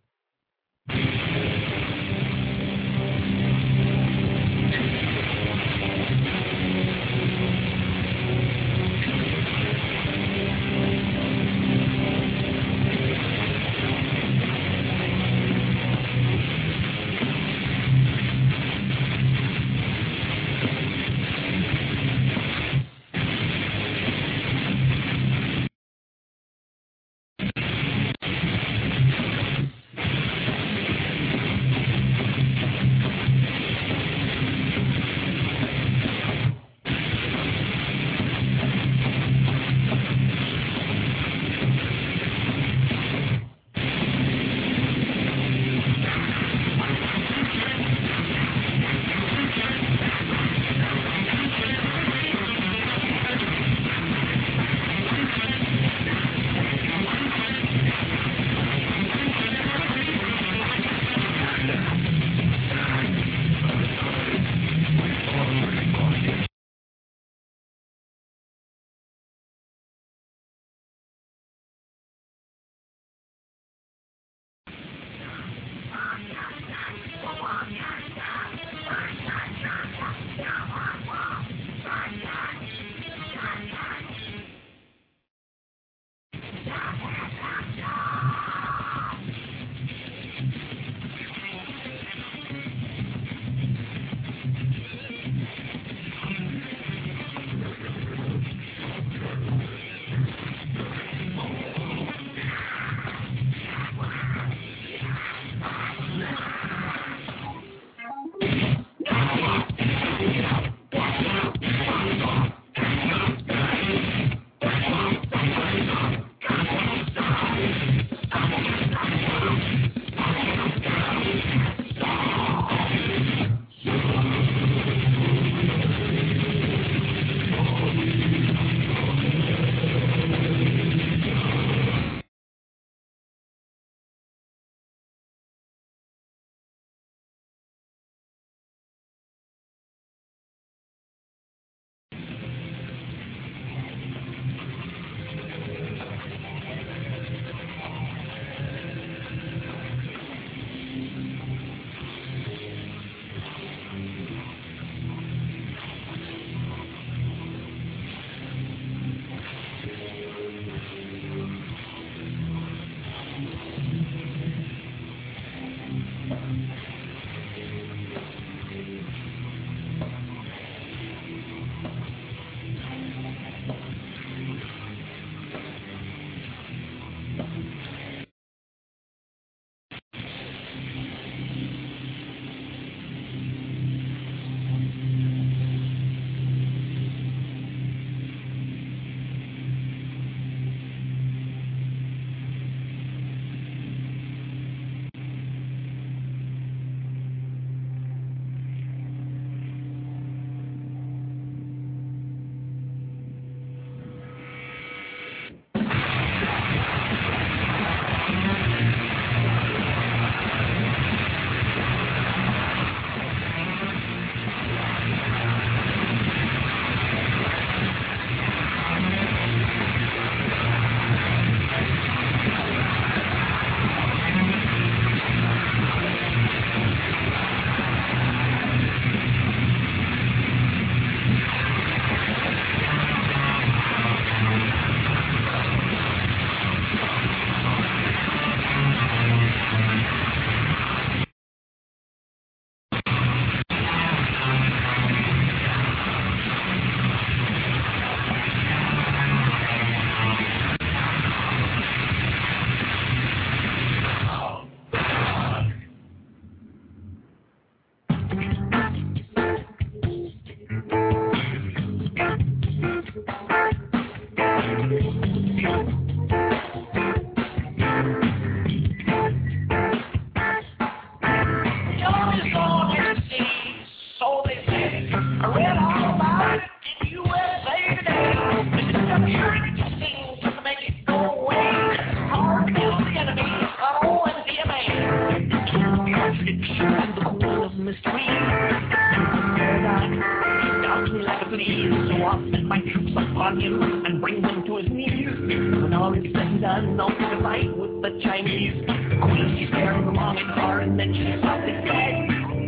Speaker 6: his tweed. Down me like a flea, so I'll send my troops upon him and bring him to his knees. When all is said and done, I'll pick a fight with the Chinese. The queen, she's carrying along in car, and then she stopped his bag.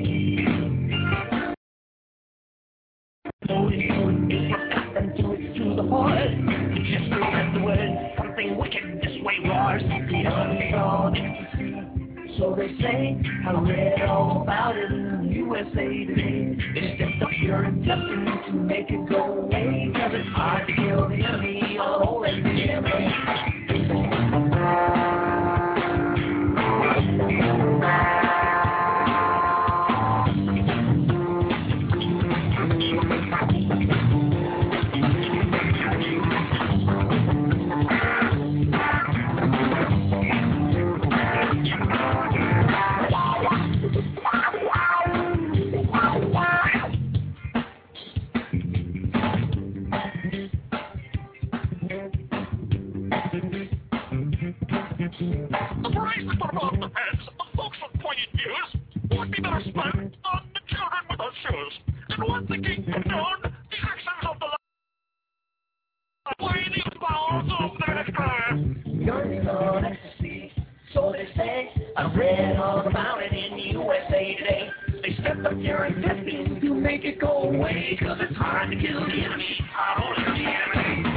Speaker 6: So it's and to it to the horse. Just read the word, something wicked this way roars. The underdog ecstasy. So they say, I read all about it in the U S A Today. They stepped up your intestines to make it go away. Cause it's hard to kill the enemy, all in the enemy.
Speaker 7: The praise above the heads of folks with pointed views would be better spent on the children without shoes. And once the king condoned the actions of the play the bowels of their crime.
Speaker 6: You're on ecstasy, so they say. I read all about it in the U S A Today. They stepped up your intestines to make it go away. Cause it's hard to kill the enemy, all in the enemy.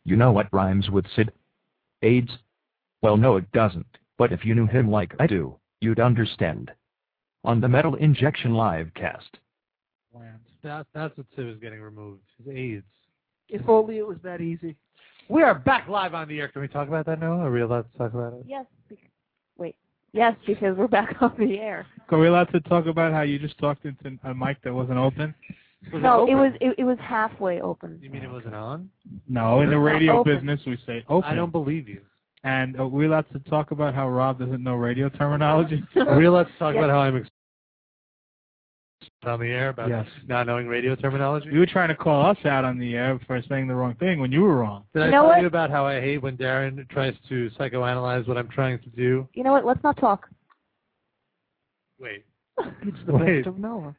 Speaker 1: You know what rhymes with Sid? AIDS? Well, no, it doesn't, but if you knew him like I do, you'd understand. On the Metal Injection live cast.
Speaker 2: That, that's what Sid was getting removed. His AIDS.
Speaker 5: If only it was that easy.
Speaker 2: We are back live on the air. Can we talk about that now? Are we allowed to talk about it?
Speaker 4: Yes. Because, wait. Yes, because we're back on the air.
Speaker 3: Are we allowed to talk about how you just talked into a mic that wasn't open?
Speaker 2: Was
Speaker 4: no,
Speaker 2: it,
Speaker 4: it was it, it was halfway open.
Speaker 2: You mean it wasn't on?
Speaker 3: No, in the radio
Speaker 4: open.
Speaker 3: business we say open.
Speaker 2: I don't believe you.
Speaker 3: And are we allowed to talk about how Rob doesn't know radio terminology?
Speaker 2: Are we allowed to talk
Speaker 4: Yes.
Speaker 2: about how I'm ex- on the air about
Speaker 3: Yes.
Speaker 2: not knowing radio terminology?
Speaker 3: You were trying to call us out on the air for saying the wrong thing when you were wrong.
Speaker 2: Did
Speaker 4: You
Speaker 2: I
Speaker 4: know
Speaker 2: tell
Speaker 4: what?
Speaker 2: you about how I hate when Darren tries to psychoanalyze what I'm trying to do?
Speaker 4: You know what? Let's not talk.
Speaker 2: Wait.
Speaker 5: It's the
Speaker 2: Wait.
Speaker 5: best of Noah.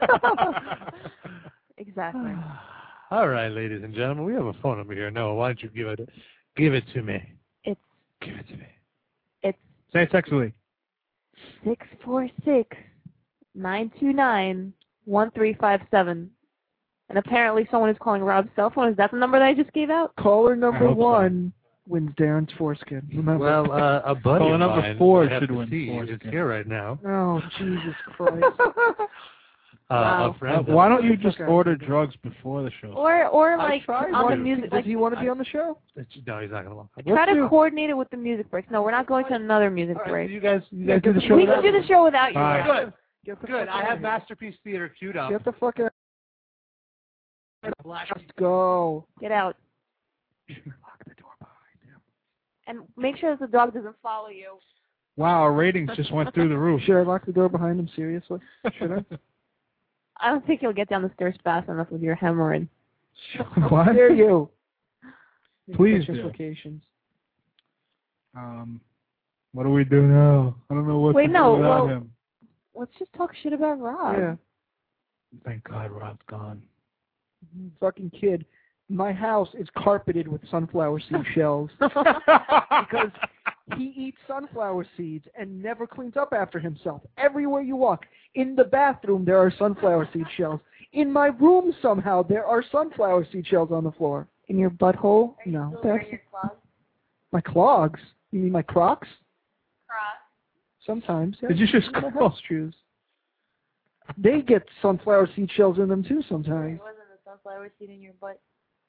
Speaker 4: Exactly.
Speaker 2: All right, ladies and gentlemen, we have a phone number here. Noah, why don't you give it give it to me?
Speaker 4: It's
Speaker 2: Give it to me.
Speaker 4: it's
Speaker 3: Say it sexually.
Speaker 4: six four six nine two nine one three five seven. And apparently someone is calling Rob's cell phone. Is that the number that I just gave out?
Speaker 5: Caller
Speaker 3: I
Speaker 5: number
Speaker 3: hope so.
Speaker 5: one wins Darren's foreskin. Remember?
Speaker 2: Well, uh, a buddy
Speaker 3: Caller
Speaker 2: of
Speaker 3: number
Speaker 2: mine
Speaker 3: four
Speaker 2: I have
Speaker 3: should
Speaker 2: to
Speaker 3: win
Speaker 2: see
Speaker 3: foreskin.
Speaker 2: is here right now.
Speaker 5: Oh, Jesus Christ.
Speaker 2: Uh,
Speaker 4: Wow.
Speaker 2: a friend.
Speaker 3: Uh, why don't you
Speaker 5: Get the
Speaker 3: just
Speaker 5: fuck out.
Speaker 3: order drugs before the show?
Speaker 4: Or or
Speaker 2: I
Speaker 4: like
Speaker 2: tried
Speaker 4: on the
Speaker 2: to.
Speaker 4: music.
Speaker 5: Does
Speaker 4: Like,
Speaker 5: he want to be on the show?
Speaker 2: No, he's not going to walk.
Speaker 4: try
Speaker 5: Let's
Speaker 4: to
Speaker 5: do-
Speaker 4: coordinate it with the music breaks. No, we're not going to another music
Speaker 2: All right, so
Speaker 4: break.
Speaker 2: you guys, you guys do the
Speaker 5: We
Speaker 2: show.
Speaker 4: We
Speaker 2: without
Speaker 4: can do
Speaker 2: me?
Speaker 4: the show without you.
Speaker 3: All right.
Speaker 4: Rob.
Speaker 2: Good.
Speaker 5: Get the
Speaker 2: Good.
Speaker 5: fuck
Speaker 2: I
Speaker 5: out
Speaker 2: have
Speaker 5: of here.
Speaker 2: Masterpiece Theater queued up.
Speaker 5: Get the fuck out. Let's go.
Speaker 4: Get out.
Speaker 5: Lock the door behind him.
Speaker 4: And make sure that the dog doesn't follow you.
Speaker 3: Wow, our ratings just went through the roof.
Speaker 5: Should I lock the door behind him? Seriously? Should I?
Speaker 4: I don't think you'll get down the stairs fast enough with your hemorrhoid.
Speaker 3: What?
Speaker 5: How dare you?
Speaker 3: Please
Speaker 5: Catch
Speaker 3: do.
Speaker 5: locations.
Speaker 3: Um, what do we do now? I don't know what
Speaker 4: Wait,
Speaker 3: to
Speaker 4: no,
Speaker 3: do without
Speaker 4: well-
Speaker 3: him.
Speaker 4: Let's just talk shit about Rob.
Speaker 5: Yeah.
Speaker 3: Thank God Rob's gone.
Speaker 5: Fucking kid. My house is carpeted with sunflower seed shells because he eats sunflower seeds and never cleans up after himself. Everywhere you walk. In the bathroom, there are sunflower seed shells. In my room, somehow, there are sunflower seed shells on the floor.
Speaker 4: In your butthole?
Speaker 5: No.
Speaker 4: There's
Speaker 5: My clogs? You mean my Crocs?
Speaker 4: Crocs.
Speaker 5: Sometimes. Yeah.
Speaker 3: Did you just
Speaker 5: My
Speaker 3: call?
Speaker 5: house shoes. They get sunflower seed shells in them too sometimes.
Speaker 4: wasn't a sunflower seed in your butt.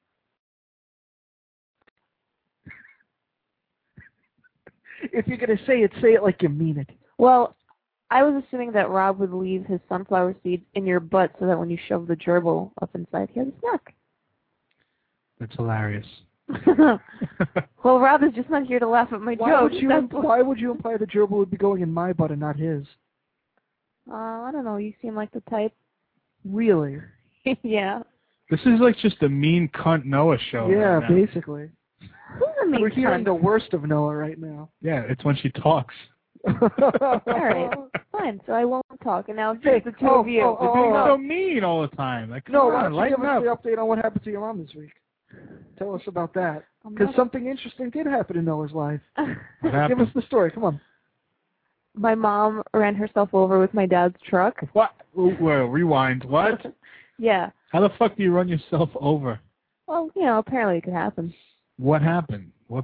Speaker 5: If you're going to say it, say it like you mean it.
Speaker 4: Well, I was assuming that Rob would leave his sunflower seeds in your butt so that when you shove the gerbil up inside, he has a snack.
Speaker 3: That's hilarious.
Speaker 4: Well, Rob is just not here to laugh at my
Speaker 5: Why
Speaker 4: jokes.
Speaker 5: would, you,
Speaker 4: That's what-
Speaker 5: why would you imply the gerbil would be going in my butt and not his?
Speaker 4: Uh, I don't know. You seem like the type.
Speaker 5: Really?
Speaker 4: Yeah.
Speaker 3: This is like just a mean cunt Noah show.
Speaker 5: yeah,
Speaker 3: right now.
Speaker 5: basically.
Speaker 4: Who's the mean
Speaker 5: We're hearing
Speaker 4: cunt?
Speaker 5: the worst of Noah right now.
Speaker 3: Yeah, it's when she talks.
Speaker 4: All right, fine. So I won't talk. And now
Speaker 5: Hey,
Speaker 4: just the two
Speaker 5: oh,
Speaker 4: of you.
Speaker 5: oh,
Speaker 3: You're
Speaker 5: oh,
Speaker 3: being
Speaker 5: oh.
Speaker 3: so mean all the time. Like, come
Speaker 5: No, why
Speaker 3: on,
Speaker 5: don't you
Speaker 3: lighten
Speaker 5: give us
Speaker 3: up.
Speaker 5: the update on what happened to your mom this week? Tell us about that.
Speaker 4: I'm
Speaker 5: Because
Speaker 4: not-
Speaker 5: something interesting did happen in Noah's life.
Speaker 3: What
Speaker 5: Give
Speaker 3: happened?
Speaker 5: us the story. Come on.
Speaker 4: My mom ran herself over with my dad's truck.
Speaker 3: What? Whoa, whoa, rewind. What?
Speaker 4: Yeah.
Speaker 3: How the fuck do you run yourself over?
Speaker 4: Well, you know, apparently it could happen.
Speaker 3: What happened? What?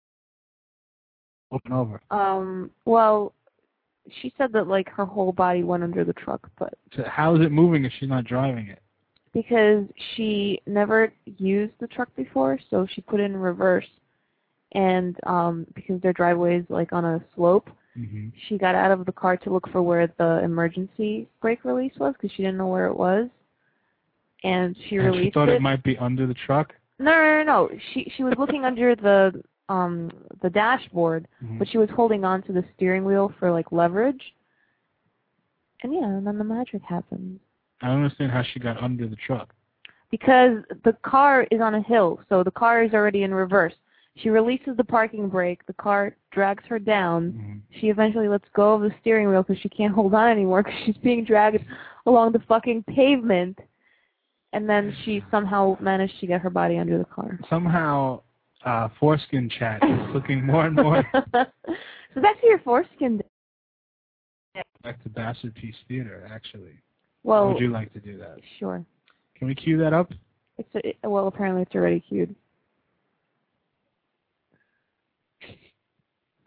Speaker 3: Open over.
Speaker 4: Um. Well, she said that like her whole body went under the truck, but
Speaker 3: So how is it moving if she's not driving it?
Speaker 4: because she never used the truck before, so she put it in reverse, and um, because their driveway is like on a slope,
Speaker 3: Mm-hmm.
Speaker 4: she got out of the car to look for where the emergency brake release was because she didn't know where it was, and she
Speaker 3: And
Speaker 4: released
Speaker 3: she thought
Speaker 4: it.
Speaker 3: it might be under the truck.
Speaker 4: No, no, no, no. She she was looking under the um the dashboard,
Speaker 3: Mhm.
Speaker 4: but she was holding on to the steering wheel for like leverage. And yeah, and then the magic happened.
Speaker 3: I don't understand how she got under the truck.
Speaker 4: Because the car is on a hill, so the car is already in reverse. She releases the parking brake, the car drags her down.
Speaker 3: Mhm.
Speaker 4: She eventually lets go of the steering wheel because she can't hold on anymore because she's being dragged along the fucking pavement. And then she somehow managed to get her body under the car.
Speaker 3: Somehow, uh, foreskin chat is looking more and more
Speaker 4: So back to your foreskin.
Speaker 3: like the Bastard Piece Theater, actually.
Speaker 4: Well,
Speaker 3: Would you like to do that?
Speaker 4: sure.
Speaker 3: Can we cue that up?
Speaker 4: It's a, it, well, apparently it's already queued.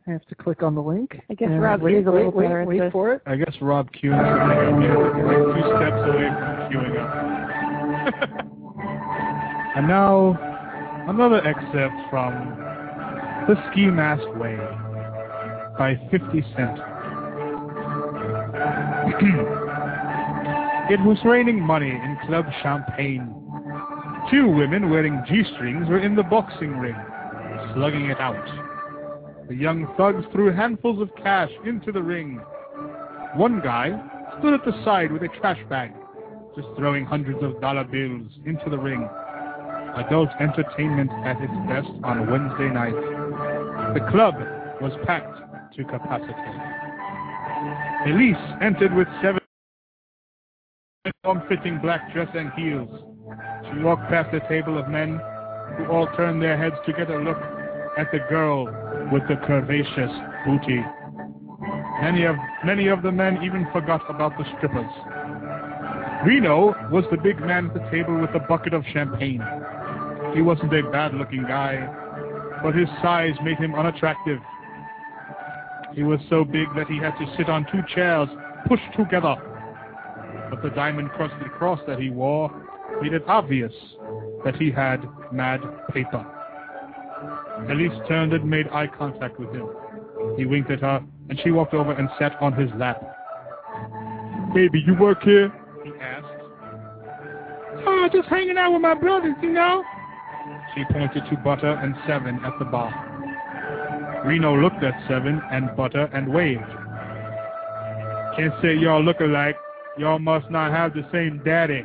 Speaker 5: I have to click on the link.
Speaker 4: I guess
Speaker 5: and
Speaker 4: Rob
Speaker 5: wait,
Speaker 4: is a
Speaker 5: wait,
Speaker 4: little
Speaker 5: wait,
Speaker 4: better at
Speaker 5: wait
Speaker 4: this.
Speaker 5: for it.
Speaker 3: I guess Rob queuing like two steps away from queuing up. And now, another excerpt from The Ski Mask Way by fifty cent. It was raining money in Club Champagne. Two women wearing G-strings were in the boxing ring, slugging it out. The young thugs threw handfuls of cash into the ring. One guy stood at the side with a trash bag, just throwing hundreds of dollar bills into the ring. Adult entertainment at its best on Wednesday night. The club was packed to capacity. Elise entered with seven form-fitting black dress and heels. She walked past a table of men who all turned their heads to get a look at the girl with the curvaceous booty. Many of, many of the men even forgot about the strippers. Reno was the big man at the table with a bucket of champagne. He wasn't a bad-looking guy, but his size made him unattractive. He was so big that he had to sit on two chairs pushed together. But the diamond-crusted cross that he wore made it obvious that he had mad paper. Elise turned and made eye contact with him. He winked at her, and she walked over and sat on his lap. "Baby, you work here?" he asked. "Oh, just hanging out with my brothers, you know." She pointed to Butter and Seven at the bar. Reno looked at Seven and Butter and waved. "Can't say y'all look alike. Y'all must not have the same daddy."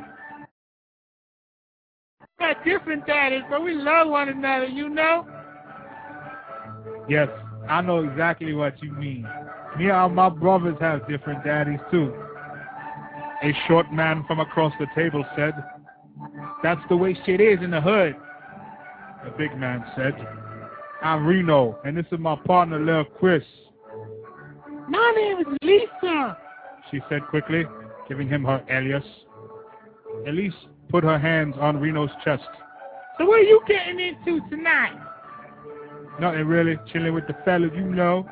Speaker 3: "Got different daddies, but we love one another, you know." "Yes, I know exactly what you mean. Me and all my brothers have different daddies, too." A short man from across the table said, "That's the way shit is in the hood." The big man said, "I'm Reno, and this is my partner, Lil Chris." "My name is Lisa," she said quickly, giving him her alias. Elise put her hands on Reno's chest. "So what are you getting into tonight?" "Nothing really, chilling with the fellas, you know."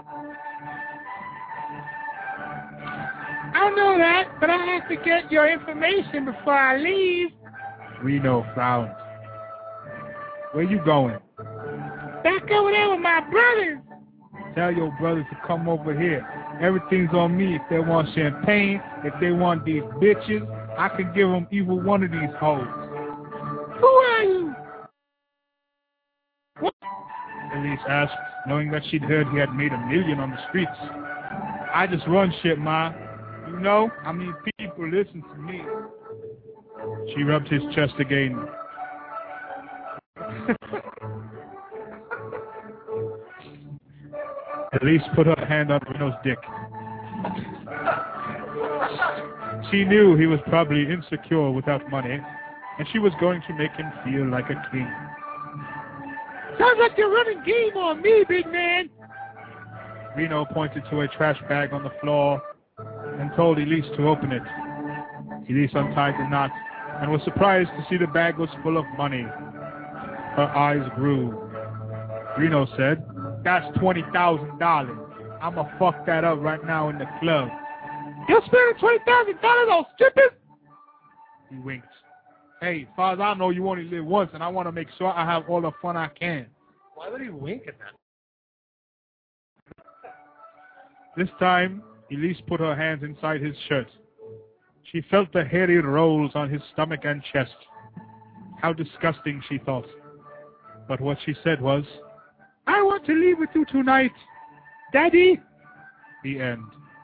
Speaker 3: "I know that, but I have to get your information before I leave." Reno frowned. "Where you going?" "Back over there with my brothers." "Tell your brothers to come over here. Everything's on me. If they want champagne, if they want these bitches, I can give them either one of these hoes." "Who are you?" "What?" Elise asked, knowing that she'd heard he had made a million on the streets. "I just run shit, Ma. You know, I mean, people listen to me." She rubbed his chest again. Elise put her hand on Reno's dick. She knew he was probably insecure without money, and she was going to make him feel like a king. "Sounds like you're running game on me, big man." Reno pointed to a trash bag on the floor and told Elise to open it. Elise untied the knot and was surprised to see the bag was full of money. Her eyes grew. Reno said, "That's twenty thousand dollars. I'ma fuck that up right now in the club." "You're spending twenty thousand dollars on strippers?" He winked. "Hey, as far as I know, you only live once, and I want to make sure I have all the fun I can."
Speaker 2: Why would he wink at that?
Speaker 3: This time, Elise put her hands inside his shirt. She felt the hairy rolls on his stomach and chest. How disgusting, she thought. But what she said was, "I want to leave with you tonight, Daddy." The end.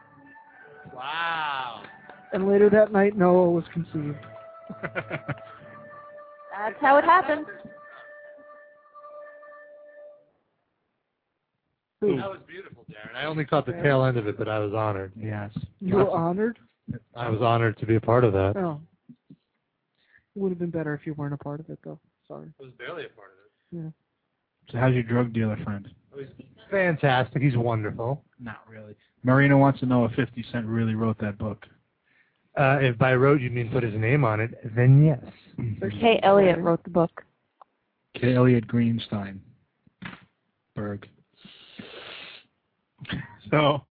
Speaker 2: Wow.
Speaker 5: And later that night, Noah was conceived.
Speaker 4: That's how it happened.
Speaker 2: That was beautiful, Darren. I only caught the tail end of it, but I was honored.
Speaker 3: Yes.
Speaker 5: You were honored?
Speaker 2: I was honored to be a part of that.
Speaker 5: Oh. It would have been better if you weren't a part of it, though. Sorry.
Speaker 2: I was barely a part of it.
Speaker 5: Yeah.
Speaker 3: So how's your drug dealer friend?
Speaker 2: He's fantastic. He's wonderful.
Speaker 3: Not really. Marina wants to know if fifty cent really wrote that book.
Speaker 2: Uh, if by wrote you mean put his name on it, then yes.
Speaker 4: Kay Elliott wrote the book.
Speaker 3: K. Elliott Greenstein. Berg. So,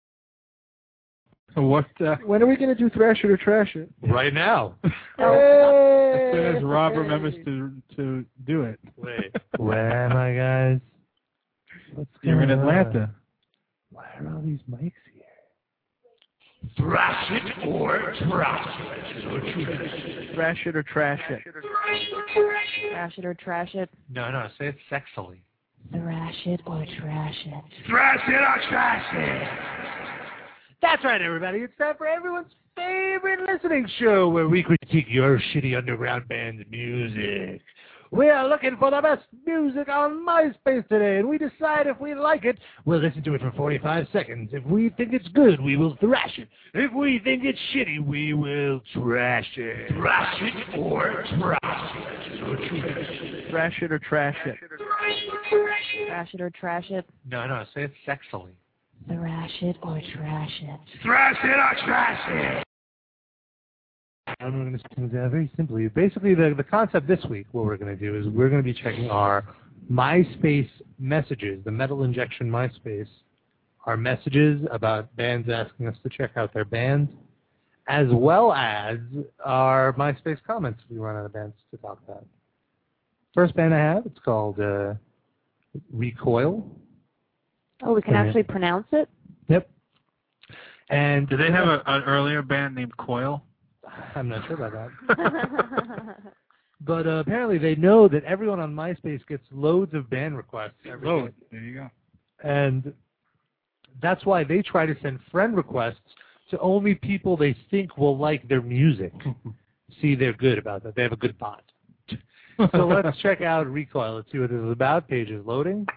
Speaker 3: so what? Uh,
Speaker 5: When are we going to do Thrash It or Trash It?
Speaker 2: Right now.
Speaker 3: as soon as Rob remembers to to do it.
Speaker 2: Wait. Where am I, guys? What's
Speaker 3: You're in
Speaker 2: going on?
Speaker 3: Atlanta.
Speaker 2: Why are all these mics here?
Speaker 6: Thrash it or trash it.
Speaker 5: Thrash It or Trash It?
Speaker 4: Trash it or trash it.
Speaker 2: No, no, say it sexily.
Speaker 4: Thrash it or trash it.
Speaker 6: Thrash it or trash it.
Speaker 2: That's right, everybody. It's time for everyone's favorite listening show where we critique your shitty underground band's music. We are looking for the best music on MySpace today, and we decide if we like it, we'll listen to it for forty-five seconds. If we think it's good, we will thrash it. If we think it's shitty, we will trash it.
Speaker 6: Thrash it or trash it.
Speaker 5: Thrash It or Trash It?
Speaker 4: Trash it or trash it.
Speaker 2: No, no, say it sexily.
Speaker 4: Thrash it or trash it.
Speaker 6: Thrash it or trash it.
Speaker 2: And we're going to do that very simply. Basically, the, the concept this week, what we're going to do is we're going to be checking our MySpace messages, the Metal Injection MySpace, our messages about bands asking us to check out their bands, as well as our MySpace comments if we run out of bands to talk about. First band I have, it's called uh, Recoil.
Speaker 4: Oh, we can actually pronounce it?
Speaker 2: Yep. And
Speaker 3: Do they have a, an earlier band named Coil?
Speaker 2: I'm not sure about that. But uh, apparently they know that everyone on MySpace gets loads of band requests every
Speaker 3: Load.
Speaker 2: day.
Speaker 3: There you go.
Speaker 2: And that's why they try to send friend requests to only people they think will like their music. See, they're good about that. They have a good bot. So let's check out Recoil. Let's see what this is about. Page is loading.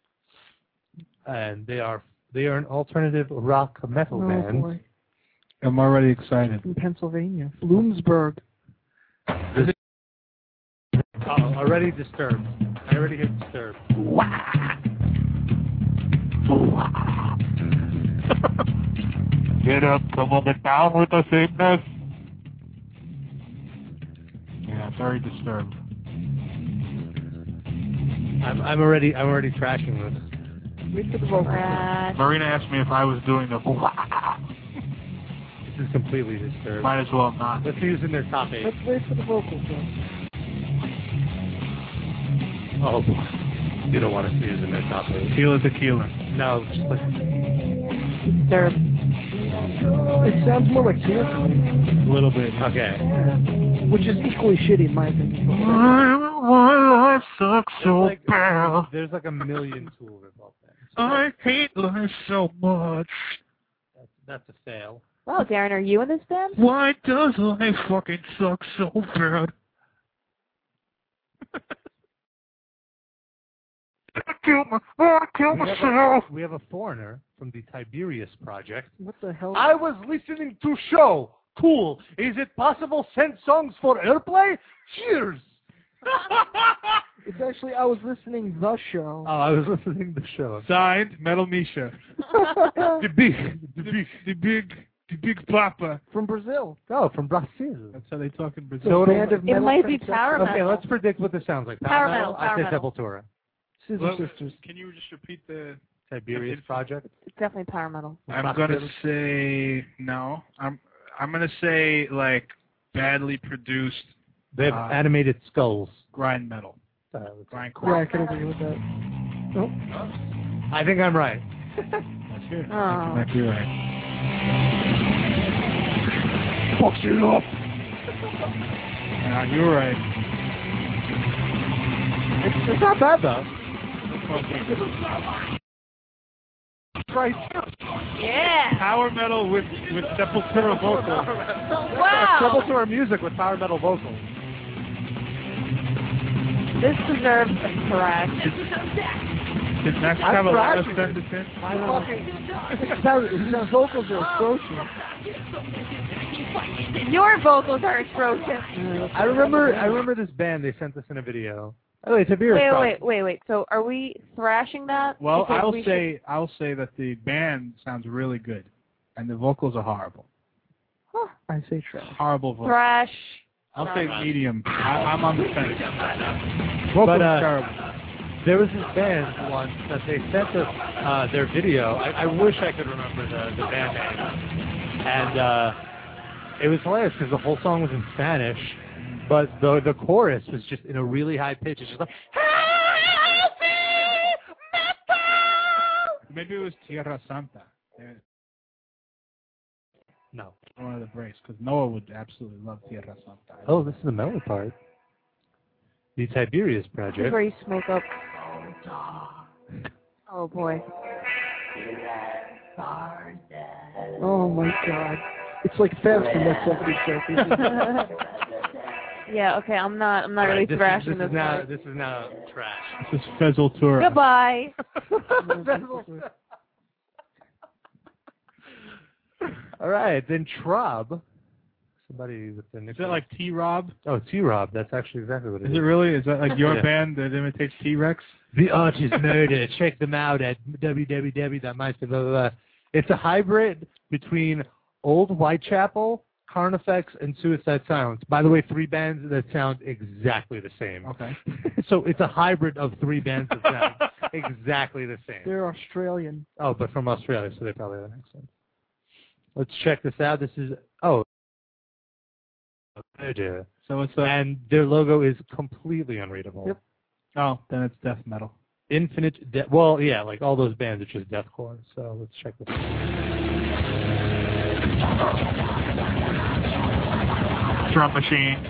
Speaker 2: And they are they are an alternative rock metal
Speaker 5: Oh,
Speaker 2: band.
Speaker 5: boy.
Speaker 3: I'm already excited.
Speaker 5: From Pennsylvania. Bloomsburg.
Speaker 2: This is oh, already disturbed. I already hit disturbed.
Speaker 3: Get up, come on, get down with the sickness. Yeah, very disturbed.
Speaker 2: I'm I'm already I'm already trashing this.
Speaker 5: Wait for the vocal.
Speaker 4: Trash.
Speaker 3: Marina asked me if I was doing the.
Speaker 2: This is completely disturbed.
Speaker 3: Might as well not.
Speaker 2: Let's use in their top eight.
Speaker 5: Let's wait for the vocals, though.
Speaker 2: Oh boy. You don't want to see us in their top eight.
Speaker 3: Tequila, tequila.
Speaker 2: No, just listen.
Speaker 4: Disturbed.
Speaker 5: It sounds more like Tears,
Speaker 3: A little bit.
Speaker 2: Okay.
Speaker 5: which is equally shitty in my opinion.
Speaker 3: My life sucks
Speaker 2: There's
Speaker 3: so
Speaker 2: like,
Speaker 3: bad.
Speaker 2: there's like a million Tool ripoff bands.
Speaker 3: I hate life so much.
Speaker 2: That's, that's a fail.
Speaker 4: Wow, Darren, are you in this band?
Speaker 3: Why does life fucking suck so bad? I kill my, I kill
Speaker 2: We have,
Speaker 3: myself.
Speaker 2: a, we have a foreigner from the Tiberius Project.
Speaker 5: What the hell?
Speaker 2: I was listening to show. Cool. Is it possible send songs for airplay? Cheers.
Speaker 5: It's actually, I was listening the show.
Speaker 2: Oh, I was listening to the show.
Speaker 3: Signed, Metal Misha. the big, the big, the big, the big papa.
Speaker 5: From Brazil.
Speaker 2: Oh, from Brazil.
Speaker 3: That's how they talk in
Speaker 5: The
Speaker 3: Brazil.
Speaker 5: band of
Speaker 4: It
Speaker 5: metal
Speaker 4: might be
Speaker 5: transsexual-
Speaker 4: power
Speaker 2: Okay,
Speaker 4: metal.
Speaker 2: let's predict what this sounds like.
Speaker 4: Power metal,
Speaker 2: I
Speaker 4: power
Speaker 2: said
Speaker 4: metal.
Speaker 2: Sepultura.
Speaker 5: Scissor
Speaker 3: Well,
Speaker 5: Sisters.
Speaker 3: Can you just repeat the?
Speaker 2: Tiberius
Speaker 3: It's-
Speaker 2: Project.
Speaker 4: It's definitely power metal.
Speaker 3: I'm
Speaker 2: Rock
Speaker 3: gonna
Speaker 2: metal.
Speaker 3: say no. I'm I'm gonna say like badly produced
Speaker 2: They have
Speaker 3: Uh,
Speaker 2: animated skulls.
Speaker 3: grind metal,
Speaker 2: Uh, let's see.
Speaker 3: grindcore.
Speaker 5: Yeah, I can agree with that. Oh,
Speaker 2: I think I'm right.
Speaker 3: That's good.
Speaker 4: Oh.
Speaker 3: That's you're right.
Speaker 6: Fucks it up.
Speaker 3: Now you're right.
Speaker 2: It's, it's not bad though. Right.
Speaker 4: Yeah.
Speaker 3: Power metal with with Sepultura vocals.
Speaker 4: Wow.
Speaker 2: Sepultura music with power metal vocals.
Speaker 4: This deserves a thrash.
Speaker 3: Did Max
Speaker 2: I'm
Speaker 3: have a lot of
Speaker 2: thrashing
Speaker 3: send it in?
Speaker 5: I fucking. It sounds, his vocals are atrocious.
Speaker 4: Your vocals are atrocious.
Speaker 2: I remember. I remember this band. They sent us in a video. Oh, wait, Tiberius
Speaker 4: Wait,
Speaker 2: Project.
Speaker 4: wait, wait, wait. So are we thrashing that?
Speaker 3: Well,
Speaker 4: Because
Speaker 3: I'll
Speaker 4: we
Speaker 3: say I'll say that the band sounds really good, and the vocals are horrible.
Speaker 4: should- Huh.
Speaker 5: I say trash.
Speaker 3: Horrible vocals.
Speaker 4: Thrash.
Speaker 3: I'll say medium. I, I'm on the fence. Vocals
Speaker 2: But, uh,
Speaker 3: are terrible.
Speaker 2: There was this band once that they sent us uh, their video. I, I wish I could remember the, the band name. And uh, it was hilarious because the whole song was in Spanish, but the the chorus was just in a really high pitch. It's just like,
Speaker 3: Maybe it was Tierra Santa.
Speaker 2: no.
Speaker 3: One of the breaks, because Noah would absolutely love Tierra Santa.
Speaker 2: Oh, this is the mellow part. The Tiberius
Speaker 4: This is
Speaker 2: Project.
Speaker 4: where you smoke up. Oh boy.
Speaker 5: Oh my god. It's like Fez from that seventies show.
Speaker 4: Yeah, okay, I'm not I'm not
Speaker 2: All right,
Speaker 4: really
Speaker 2: this,
Speaker 4: thrashing
Speaker 2: is,
Speaker 4: this
Speaker 2: this is now
Speaker 4: part.
Speaker 2: this is now trash.
Speaker 3: This is Fezzle Tour.
Speaker 4: Goodbye.
Speaker 2: All right, then Trob. Somebody with the
Speaker 3: Is that like T-Rob?
Speaker 2: Oh, T-Rob. That's actually exactly what it is.
Speaker 3: Is it really? Is that like your
Speaker 2: Yeah.
Speaker 3: band that imitates T-Rex?
Speaker 2: The Arch is Murder. Check them out at w w w dot myspace. Blah, blah, blah. It's a hybrid between Old Whitechapel, Carnifex, and Suicide Silence. By the way, three bands that sound exactly the same.
Speaker 3: Okay.
Speaker 2: So it's a hybrid of three bands that sound exactly the same.
Speaker 5: They're Australian.
Speaker 2: Oh, but from Australia, so they probably have an accent. Let's check this out. This is, oh, Murder.
Speaker 3: So it's a,
Speaker 2: And their logo is completely unreadable.
Speaker 5: Yep.
Speaker 3: oh, then it's death metal.
Speaker 2: Infinite, de- well, yeah, like all those bands are just deathcore. So let's check this out.
Speaker 3: Drum machine.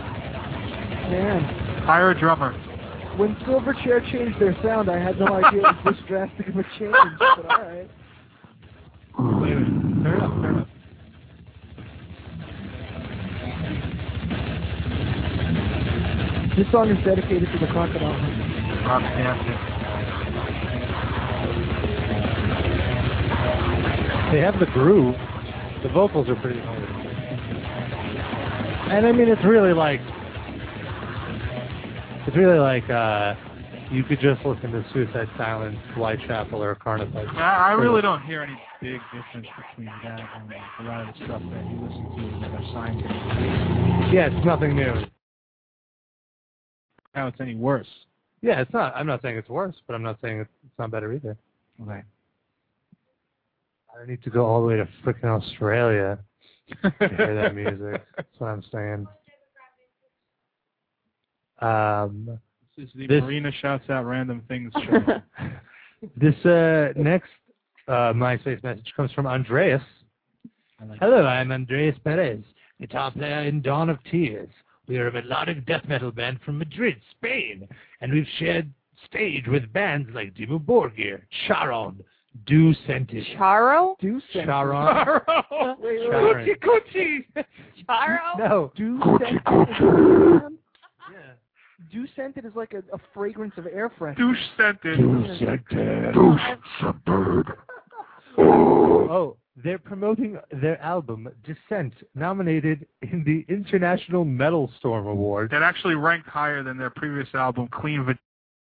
Speaker 5: Man,
Speaker 3: Hire a drummer.
Speaker 5: when Silverchair changed their sound, I had no idea it was this drastic of a change, but alright.
Speaker 3: Wait a minute. Turn it up, turn it up.
Speaker 5: This song is dedicated to the crocodile. Hunt.
Speaker 3: Rock dancing.
Speaker 2: They have the groove. The vocals are pretty hard. And I mean, it's really like, it's really like, uh, you could just listen to Suicide Silence, Whitechapel, or Carnifex.
Speaker 3: I, I really don't hear any big difference between that and like, a lot of the stuff that you listen to that are signed to.
Speaker 2: Yeah, it's nothing new.
Speaker 3: Now it's any worse.
Speaker 2: Yeah, it's not. I'm not saying it's worse, but I'm not saying it's, it's not better either.
Speaker 3: Okay.
Speaker 2: I don't need to go all the way to freaking Australia to hear that music. That's what I'm saying. Um,
Speaker 3: This is the
Speaker 2: This-
Speaker 3: Marina Shouts Out Random Things show.
Speaker 2: this uh, next uh, MySpace message comes from Andreas.
Speaker 3: like
Speaker 2: Hello, I'm Andreas Perez, guitar player in Dawn of Tears. We are a melodic death metal band from Madrid, Spain, and we've shared stage with bands like Dimmu Borgir, Charon, Do Sentis.
Speaker 4: Charo?
Speaker 5: Do send
Speaker 2: Charon.
Speaker 5: Wait, wait,
Speaker 2: Charon.
Speaker 5: wait.
Speaker 3: Coochie!
Speaker 4: Charo?
Speaker 2: No.
Speaker 5: Do scented.
Speaker 2: Yeah.
Speaker 5: Do scented is like a, a fragrance of air freshener.
Speaker 3: Douche scented.
Speaker 2: Oh, they're promoting their album Descent, nominated in the International Metal Storm Award.
Speaker 3: That actually ranked higher than their previous album, Clean Vag-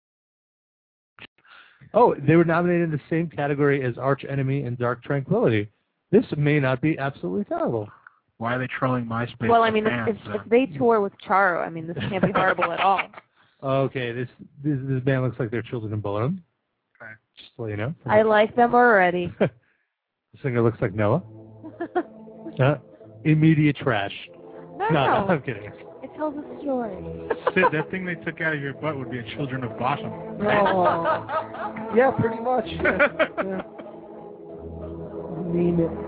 Speaker 2: Oh, they were nominated in the same category as Arch Enemy and Dark Tranquility. This may not be absolutely terrible.
Speaker 3: Why are they trolling MySpace?
Speaker 4: Well, I
Speaker 3: with
Speaker 4: mean, if,
Speaker 3: fans,
Speaker 4: if,
Speaker 3: then?
Speaker 4: if they tour with Charo, I mean, this can't be horrible at all.
Speaker 2: Okay, this this, this band looks like they're children of Bodom.
Speaker 3: Okay.
Speaker 2: Just to let you know.
Speaker 4: I like them already.
Speaker 2: The singer looks like Noah. Uh, immediate trash.
Speaker 4: No,
Speaker 2: No,
Speaker 4: no,
Speaker 2: no, I'm kidding.
Speaker 4: it tells a story.
Speaker 3: Sid, that thing they took out of your butt would be a Children of Bottom.
Speaker 5: Oh. Yeah, pretty much. Yeah. Yeah. Name it.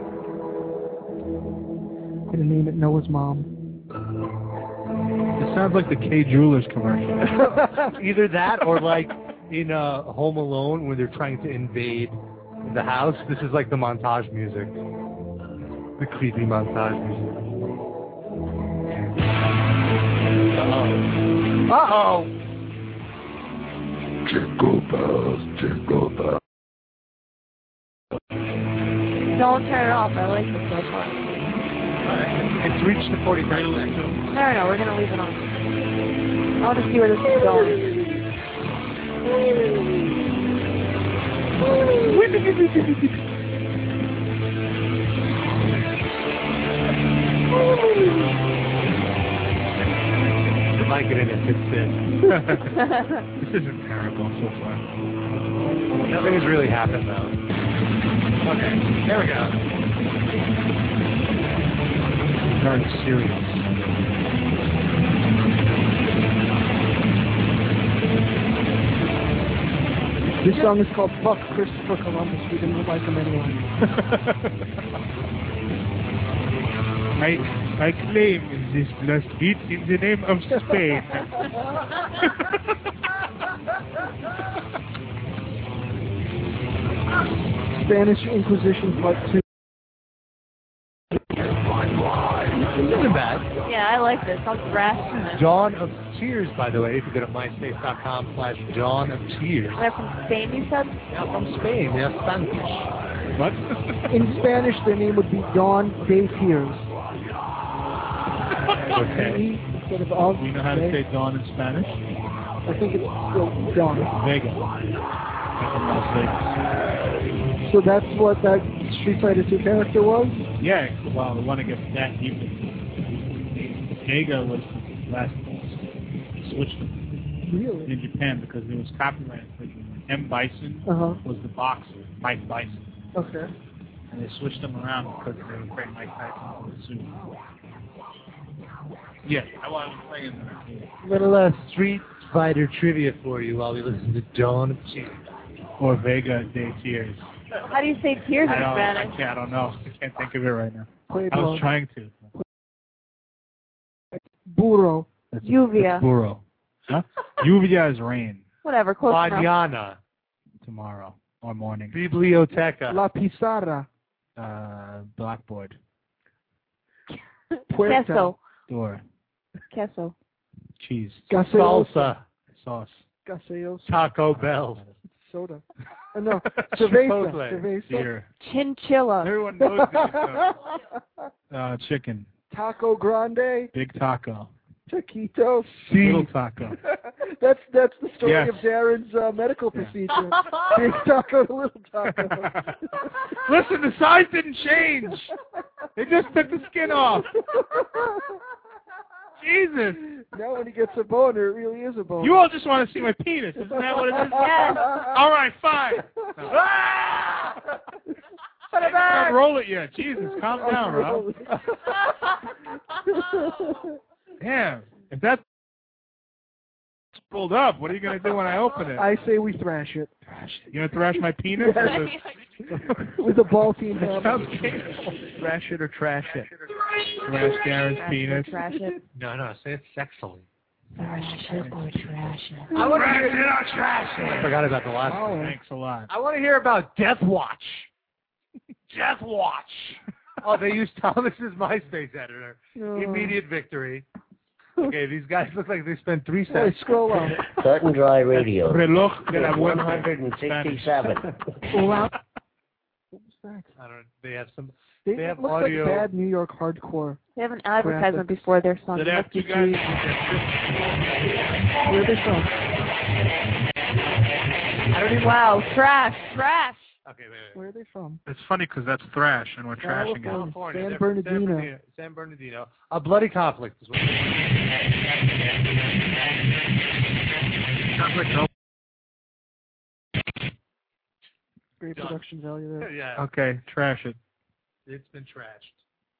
Speaker 5: Gonna name it Noah's mom.
Speaker 3: It sounds like the K Jewelers commercial.
Speaker 2: Either that or like in uh, Home Alone when they're trying to invade the house. This is like the montage music. The creepy montage music. Uh-oh. Uh-oh.
Speaker 7: Jingle bells, jingle bells.
Speaker 4: Don't turn it off. I like this so far.
Speaker 2: It's reached the forty-five seconds.
Speaker 4: No, no, no, we're going to leave it on. I want to see where this is going.
Speaker 2: mic it in if it's this.
Speaker 3: This isn't terrible so far.
Speaker 2: Nothing has really happened, though. Okay, there we go.
Speaker 3: Very serious.
Speaker 5: This song is called Fuck Christopher Columbus. We didn't like him anyway.
Speaker 3: I I claim this last beat in the name of Spain.
Speaker 5: Spanish Inquisition Part two.
Speaker 2: This isn't bad.
Speaker 4: Yeah, I like this. I'll thrash.
Speaker 2: Dawn of Tears, by the way, if you go to myspace.com slash Dawn of Tears.
Speaker 4: They're from Spain, you said?
Speaker 2: Yeah, from Spain. They're Spanish.
Speaker 3: What?
Speaker 5: In Spanish, their name would be Dawn de Tears.
Speaker 3: Okay.
Speaker 5: Instead of of.
Speaker 3: We know how to say dawn in Spanish?
Speaker 5: I think it's still Dawn.
Speaker 3: Vega. From Las Vegas.
Speaker 5: So that's what that Street Fighter two character was?
Speaker 3: Yeah, well, I want to get that deep. Vega was the last switched them
Speaker 5: Really?
Speaker 3: in Japan because there was copyright infringement. M. Bison
Speaker 5: Uh-huh.
Speaker 3: was the boxer, Mike Bison.
Speaker 5: Okay.
Speaker 3: And they switched them around because they were afraid Mike Tyson would sue. Yeah, I want to play in there.
Speaker 2: Little uh, Street Fighter trivia for you while we listen to Dawn of Tears.
Speaker 3: Or Vega de Tears.
Speaker 4: How do you say tears
Speaker 3: I
Speaker 4: in
Speaker 3: don't, I,
Speaker 4: Spanish?
Speaker 3: can't, I don't know. I can't think of it right now.
Speaker 5: Play
Speaker 3: I was trying to.
Speaker 5: Burro.
Speaker 3: That's
Speaker 4: Lluvia.
Speaker 3: Burro. Huh? Lluvia is rain.
Speaker 4: Whatever, close enough.
Speaker 2: Mañana.
Speaker 3: Tomorrow or morning.
Speaker 2: Biblioteca.
Speaker 5: La Pizarra.
Speaker 3: Uh, blackboard.
Speaker 5: Puerta.
Speaker 4: Queso.
Speaker 3: Door.
Speaker 4: Queso.
Speaker 3: Cheese.
Speaker 5: Gaseosa.
Speaker 2: Salsa.
Speaker 3: Sauce.
Speaker 5: Gaseosa.
Speaker 2: Taco Bell.
Speaker 5: Soda. Uh, no. Cerveza.
Speaker 2: Chipotle.
Speaker 5: Cerveza.
Speaker 3: Beer.
Speaker 4: Chinchilla.
Speaker 3: Everyone knows these. So. Uh, chicken.
Speaker 5: Taco Grande.
Speaker 3: Big taco.
Speaker 5: Taquito.
Speaker 3: Little taco.
Speaker 5: that's that's the story
Speaker 3: Yes.
Speaker 5: of Darren's uh, medical
Speaker 3: Yeah.
Speaker 5: procedure. Big taco, little taco.
Speaker 3: Listen, the size didn't change. They just took the skin off. Jesus.
Speaker 5: Now when he gets a boner, it really is a boner.
Speaker 3: You all just want to see my penis. Isn't that what it is?
Speaker 4: Yes.
Speaker 3: All right, fine. No.
Speaker 5: Ah!
Speaker 3: I can't roll it yet. Jesus, calm down, Rob. Damn. If that's pulled up, what are you going to do when I open it?
Speaker 5: I say we thrash it.
Speaker 3: You going to thrash my penis?
Speaker 5: Yes.
Speaker 3: Or the-
Speaker 5: With a ball team
Speaker 3: That
Speaker 5: helmet.
Speaker 3: sounds painful.
Speaker 2: Thrash it or trash it.
Speaker 3: Thrash Darren's
Speaker 4: Trash
Speaker 3: penis.
Speaker 4: it, trash it.
Speaker 2: No, no, say it sexily.
Speaker 4: Thrash it or trash it.
Speaker 2: I want to hear it or trash it. I forgot about the last
Speaker 5: Oh.
Speaker 2: one.
Speaker 3: Thanks a lot.
Speaker 2: I want to hear about Death Watch. Death Watch. Oh, they used Thomas's MySpace editor.
Speaker 5: No.
Speaker 2: Immediate victory. Okay, these guys look like they spent three
Speaker 5: Hey,
Speaker 2: cents.
Speaker 5: scroll on.
Speaker 8: Cut and Dry Radio.
Speaker 3: Reloj de la
Speaker 8: one
Speaker 3: muerte.
Speaker 8: hundred sixty-seven.
Speaker 5: What was that?
Speaker 2: I don't. They have some.
Speaker 5: They,
Speaker 2: They have
Speaker 5: it looks
Speaker 2: audio.
Speaker 5: like bad New York hardcore.
Speaker 4: They have an advertisement before their song.
Speaker 3: Do they have two guys?
Speaker 5: Where are they from?
Speaker 4: I don't even. Wow, trash, trash.
Speaker 2: Okay, wait, wait.
Speaker 5: Where are they from?
Speaker 3: It's funny because that's thrash and we're trashing it.
Speaker 5: California. San
Speaker 2: They're-
Speaker 5: Bernardino.
Speaker 2: San Bernardino. San Bernardino. A bloody conflict is what.
Speaker 5: Great
Speaker 2: Done.
Speaker 5: production value there.
Speaker 2: Yeah,
Speaker 3: Okay, trash it.
Speaker 2: it's been trashed.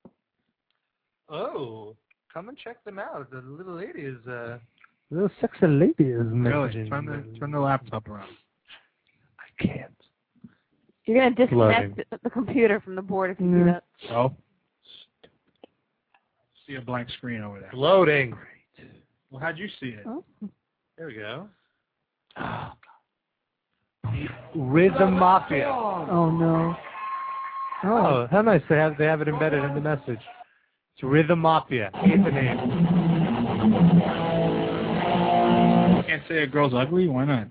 Speaker 2: Oh, come and check them out. The little lady is uh, the little sexy lady is
Speaker 3: Really? Turn the turn the laptop around.
Speaker 2: I can't.
Speaker 4: You're gonna disconnect
Speaker 2: Loading.
Speaker 4: the, the computer from the board if you do
Speaker 5: Yeah.
Speaker 4: that.
Speaker 3: Oh. See a blank screen over there.
Speaker 2: Loading.
Speaker 3: Well, how'd you see it?
Speaker 5: Oh.
Speaker 2: There we go. Rhythm Mafia.
Speaker 5: Oh no. Oh.
Speaker 2: Oh, how nice they have they have it embedded in the message. It's Rhythm Mafia. Hate the name.
Speaker 3: You can't say a girl's ugly? Why not?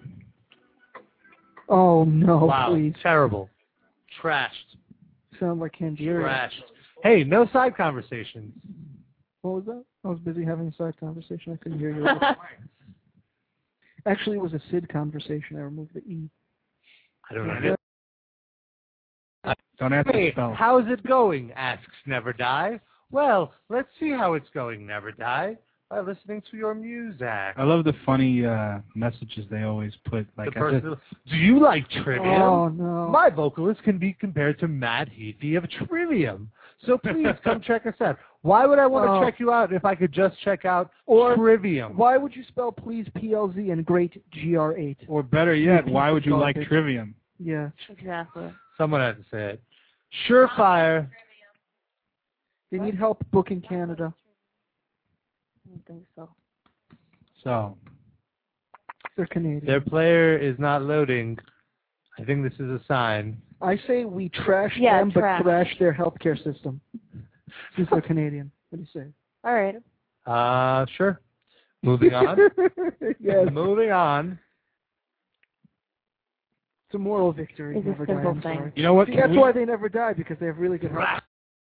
Speaker 5: Oh no,
Speaker 2: Wow,
Speaker 5: please.
Speaker 2: terrible. Trashed.
Speaker 5: Sound like Kandiria.
Speaker 2: Trashed. Hey, no side conversations.
Speaker 5: What was that? I was busy having a side conversation. I couldn't hear you. Actually, it was a Sid conversation. I removed the E.
Speaker 2: I don't know.
Speaker 3: Don't have to
Speaker 2: Hey,
Speaker 3: spell.
Speaker 2: how's it going? Asks Never Die. Well, let's see how it's going, Never Die. by listening to your music.
Speaker 3: I love the funny uh, messages they always put. Like,
Speaker 2: The
Speaker 3: I said,
Speaker 2: person, do you like Trivium?
Speaker 5: Oh, no.
Speaker 2: My vocalist can be compared to Matt Heafy of Trivium. So please come check us out. Why would I want
Speaker 5: Oh.
Speaker 2: to check you out if I could just check out
Speaker 5: Or
Speaker 2: Trivium?
Speaker 5: Why would you spell please P L Z and great G R eight?
Speaker 3: or better yet,
Speaker 5: You
Speaker 3: why
Speaker 5: piece
Speaker 3: would
Speaker 5: of
Speaker 3: you like
Speaker 5: garbage.
Speaker 3: Trivium?
Speaker 5: Yeah.
Speaker 4: Exactly.
Speaker 2: Someone had to say it. Surefire.
Speaker 5: They need help booking Canada.
Speaker 4: I don't think so.
Speaker 3: So,
Speaker 5: They're Canadian.
Speaker 2: Their player is not loading. I think this is a sign.
Speaker 5: I say we trash
Speaker 4: Yeah,
Speaker 5: them,
Speaker 4: trash.
Speaker 5: but trash their healthcare system. Since they're Canadian. What do you say?
Speaker 4: All right.
Speaker 2: Uh, sure. Moving on.
Speaker 5: Yes.
Speaker 2: Moving on.
Speaker 5: It's a moral victory.
Speaker 4: It's a
Speaker 5: Never die,
Speaker 4: simple
Speaker 5: I'm
Speaker 4: thing.
Speaker 5: sorry.
Speaker 3: you know what?
Speaker 5: See,
Speaker 3: Can
Speaker 5: that's
Speaker 3: we-
Speaker 5: why they never die, because they have really good health.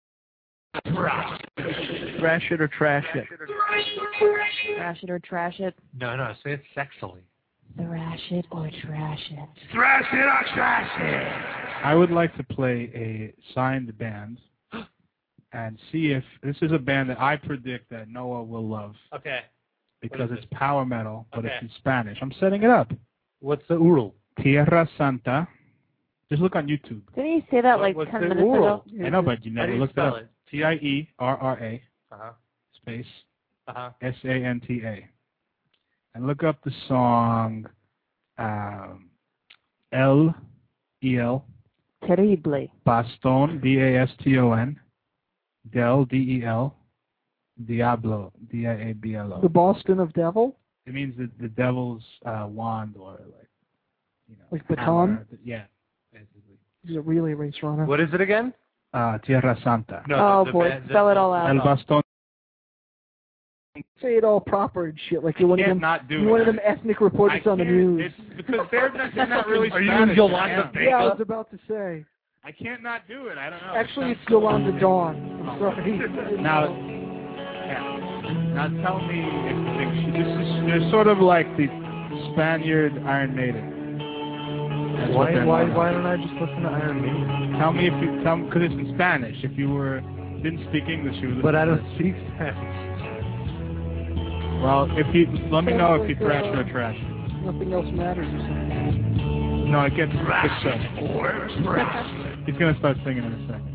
Speaker 1: Trash it or trash it.
Speaker 4: Trash it or trash it.
Speaker 2: No, no, say it sexily.
Speaker 4: Thrash it or trash it.
Speaker 7: Thrash it or trash it.
Speaker 3: I would like to play a signed band and see if this is a band that I predict that Noah will love
Speaker 2: Okay.
Speaker 3: because
Speaker 2: What is
Speaker 3: it's power metal, but
Speaker 2: Okay.
Speaker 3: it's in Spanish. I'm setting it up.
Speaker 2: What's the U R L?
Speaker 3: Tierra Santa. Just look on YouTube.
Speaker 4: Didn't you say that like
Speaker 2: What's
Speaker 4: ten
Speaker 2: the
Speaker 4: minutes
Speaker 2: U R L?
Speaker 4: ago?
Speaker 3: I know, but you
Speaker 2: How
Speaker 3: never
Speaker 2: do you
Speaker 3: looked it
Speaker 2: spell
Speaker 3: up.
Speaker 2: it?
Speaker 3: T I E R R A
Speaker 2: Uh-huh.
Speaker 3: space
Speaker 2: Uh-huh.
Speaker 3: S A N T A. And look up the song um, El E L
Speaker 4: Terrible.
Speaker 3: Baston, B A S T O N, Del, D E L, Diablo, D I A B L
Speaker 5: The
Speaker 3: O.
Speaker 5: Boston of Devil?
Speaker 3: It means the, the devil's uh, wand or like, you know.
Speaker 5: Like baton?
Speaker 3: hammer. Yeah, basically.
Speaker 5: Is it really race runner?
Speaker 2: What is it again?
Speaker 3: Uh, Tierra Santa.
Speaker 2: No,
Speaker 4: Oh,
Speaker 2: the- the
Speaker 4: boy.
Speaker 2: band-
Speaker 4: Spell
Speaker 2: the-
Speaker 4: it all out.
Speaker 3: El Baston.
Speaker 5: Say it all proper and shit, like you're one of
Speaker 3: Can't
Speaker 5: them,
Speaker 3: not do
Speaker 5: you're
Speaker 3: it.
Speaker 5: one of them ethnic
Speaker 3: I
Speaker 5: reporters on the
Speaker 3: can't-
Speaker 5: news.
Speaker 3: It's because they're not, they're not really
Speaker 2: Are you
Speaker 3: Spanish.
Speaker 2: Yolanda
Speaker 3: I,
Speaker 5: Yeah, I
Speaker 2: Baker?
Speaker 5: was about to say.
Speaker 3: I can't not do it. I don't know.
Speaker 5: Actually,
Speaker 3: It
Speaker 5: it's Yolanda Dawn. I'm sorry.
Speaker 3: Now, yeah. Now tell me if, if this is they're sort of like the Spaniard Iron Maiden. That's what
Speaker 2: Why,
Speaker 3: they're
Speaker 2: why,
Speaker 3: known
Speaker 2: why
Speaker 3: as.
Speaker 2: don't I just listen to Iron Maiden?
Speaker 3: Tell me if you tell because it's in Spanish. If you were didn't speak English, you would.
Speaker 2: But I don't speak Spanish.
Speaker 3: Well, if you let me know if you trash or trash.
Speaker 5: Nothing else matters or something.
Speaker 3: No, it gets it's uh, He's gonna start singing in a second.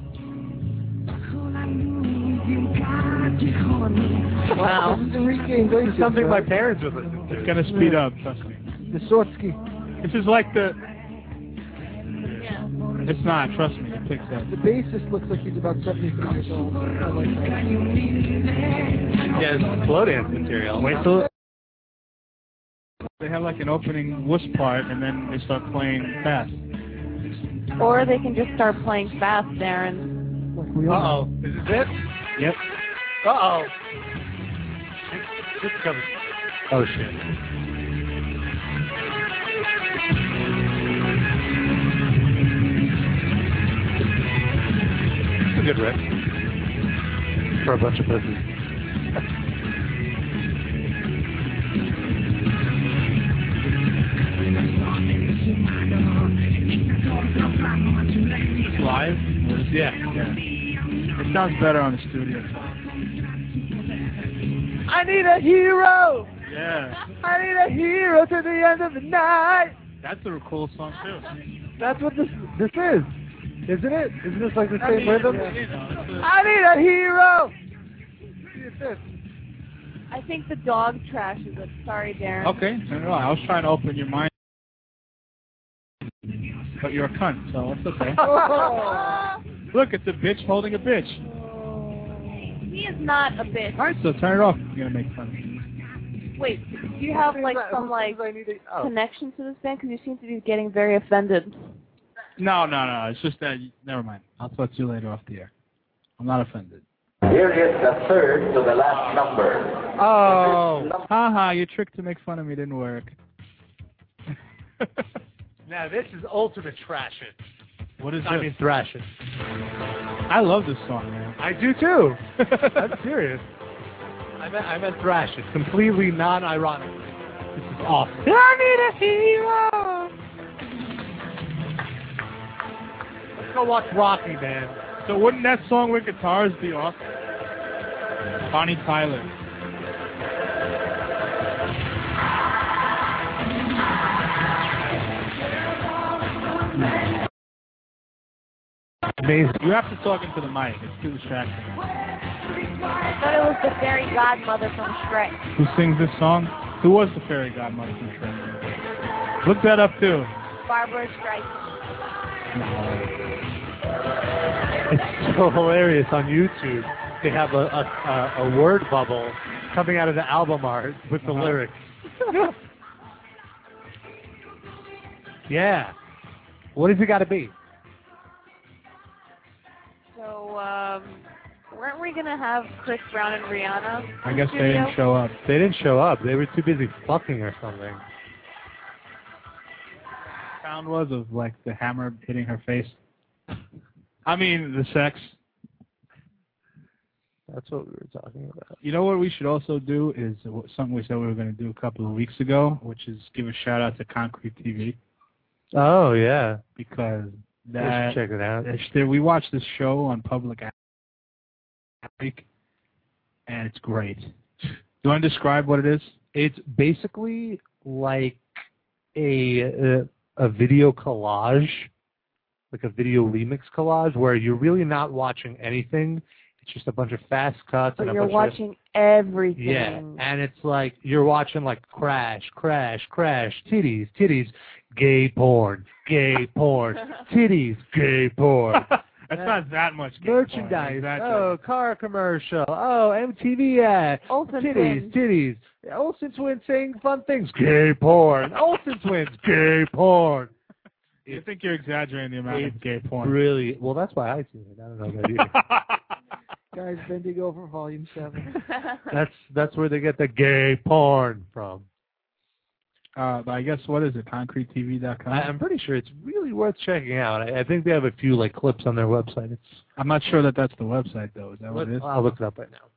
Speaker 4: Wow.
Speaker 5: This is Enrique Iglesias.
Speaker 2: Something my
Speaker 5: right?
Speaker 2: parents would listen to.
Speaker 3: It's gonna speed up. Trust me.
Speaker 5: Wysotsky.
Speaker 3: This is like the. It's not. Trust me. It picks up.
Speaker 5: The bassist looks like he's about seventy-three years old. I like that.
Speaker 2: Yeah, it's slow dance material.
Speaker 3: Wait till they have like an opening wuss part, and then they start playing fast.
Speaker 4: Or they can just start playing fast, Darren.
Speaker 5: Like we all.
Speaker 2: Uh-oh. Is this it?
Speaker 3: Yep.
Speaker 2: Uh-oh. This comes... Oh, shit. It's a good riff. For a bunch of pussies.
Speaker 3: Live?
Speaker 2: Yeah.
Speaker 3: Yeah. It sounds better on the studio.
Speaker 5: I need a hero!
Speaker 3: Yeah.
Speaker 5: I need a hero to the end of the night!
Speaker 3: That's a cool song too.
Speaker 2: That's what this this is. Isn't it? Isn't this like the
Speaker 3: I
Speaker 2: same
Speaker 3: mean,
Speaker 2: rhythm?
Speaker 3: you know, it's a-
Speaker 5: I need a hero!
Speaker 2: It's this.
Speaker 4: I think the dog trashes it. Sorry, Darren.
Speaker 3: Okay. No, no, I was trying to open your mind. But you're a cunt, so it's okay. Look, it's a bitch holding a bitch.
Speaker 4: He is not a bitch.
Speaker 3: Alright, so turn it off. You're gonna make fun of me.
Speaker 4: Wait, do you have like some like
Speaker 2: Oh.
Speaker 4: connection to this band? Because you seem to be getting very offended.
Speaker 3: No, no, no. It's just that. Never mind. I'll talk to you later off the air. I'm not offended.
Speaker 8: Here is the third to the last number.
Speaker 2: Oh.
Speaker 3: Haha, your trick to make fun of me didn't work.
Speaker 2: Now this is ultimate trash it.
Speaker 3: What is
Speaker 2: I
Speaker 3: this?
Speaker 2: mean thrash it.
Speaker 3: I love this song, man.
Speaker 2: I do too. I'm serious. I meant, I meant thrash it. Completely non-ironically. This is awesome.
Speaker 5: I need a hero!
Speaker 2: Let's go watch Rocky, man.
Speaker 3: So wouldn't that song with guitars be awesome? Bonnie Tyler.
Speaker 2: amazing.
Speaker 3: You have to talk into the mic. It's too distracting.
Speaker 4: I thought it was the fairy godmother from Shrek.
Speaker 3: Who sings this song? Who was the fairy godmother from Shrek? Look that up too.
Speaker 4: Barbara Streisand.
Speaker 2: It's so hilarious on YouTube. They have a a, a, a word bubble coming out of the album art with the
Speaker 3: Uh-huh.
Speaker 2: lyrics. Yeah. What has it got to be?
Speaker 4: So, um, weren't we gonna have Chris Brown and Rihanna?
Speaker 3: I
Speaker 4: in
Speaker 3: guess
Speaker 4: the
Speaker 3: they didn't
Speaker 4: studio?
Speaker 3: show up.
Speaker 2: They didn't show up. They were too busy fucking or something.
Speaker 3: Sound was of like the hammer hitting her face. I mean the sex.
Speaker 2: That's what we were talking about.
Speaker 3: You know what we should also do is something we said we were going to do a couple of weeks ago, which is give a shout out to Concrete T V
Speaker 2: Oh, yeah.
Speaker 3: because
Speaker 2: We
Speaker 3: that
Speaker 2: should check it out.
Speaker 3: that's- there- we watched this show on Public week, and it's great. Do you want to describe what it is?
Speaker 2: It's basically like a, a a video collage, like a video remix collage, where you're really not watching anything. It's just a bunch of fast cuts.
Speaker 4: But
Speaker 2: and a
Speaker 4: you're
Speaker 2: bunch
Speaker 4: watching
Speaker 2: of,
Speaker 4: everything.
Speaker 2: Yeah, and it's like you're watching like crash, crash, crash, titties, titties, gay porn, gay porn, titties, gay porn.
Speaker 3: It's not that much gay porn.
Speaker 2: Merchandise.
Speaker 3: Exactly.
Speaker 2: Oh, car commercial. Oh, M T V ad.
Speaker 4: Olsen
Speaker 2: Titties,
Speaker 4: twins.
Speaker 2: titties. Olsen twins saying fun things. Gay porn. Olsen twins. Gay porn.
Speaker 3: You think you're exaggerating the amount of gay porn?
Speaker 2: Really? Well, that's why I see it. I don't know about you.
Speaker 5: Guys, bending over, volume seven.
Speaker 2: that's that's where they get the gay porn from.
Speaker 3: Uh, but I guess what is it? concrete T V dot com.
Speaker 2: I, I'm pretty sure it's really worth checking out. I, I think they have a few like clips on their website. It's.
Speaker 3: I'm not sure that that's the website though. Is that what it is?
Speaker 2: I'll look it up right now.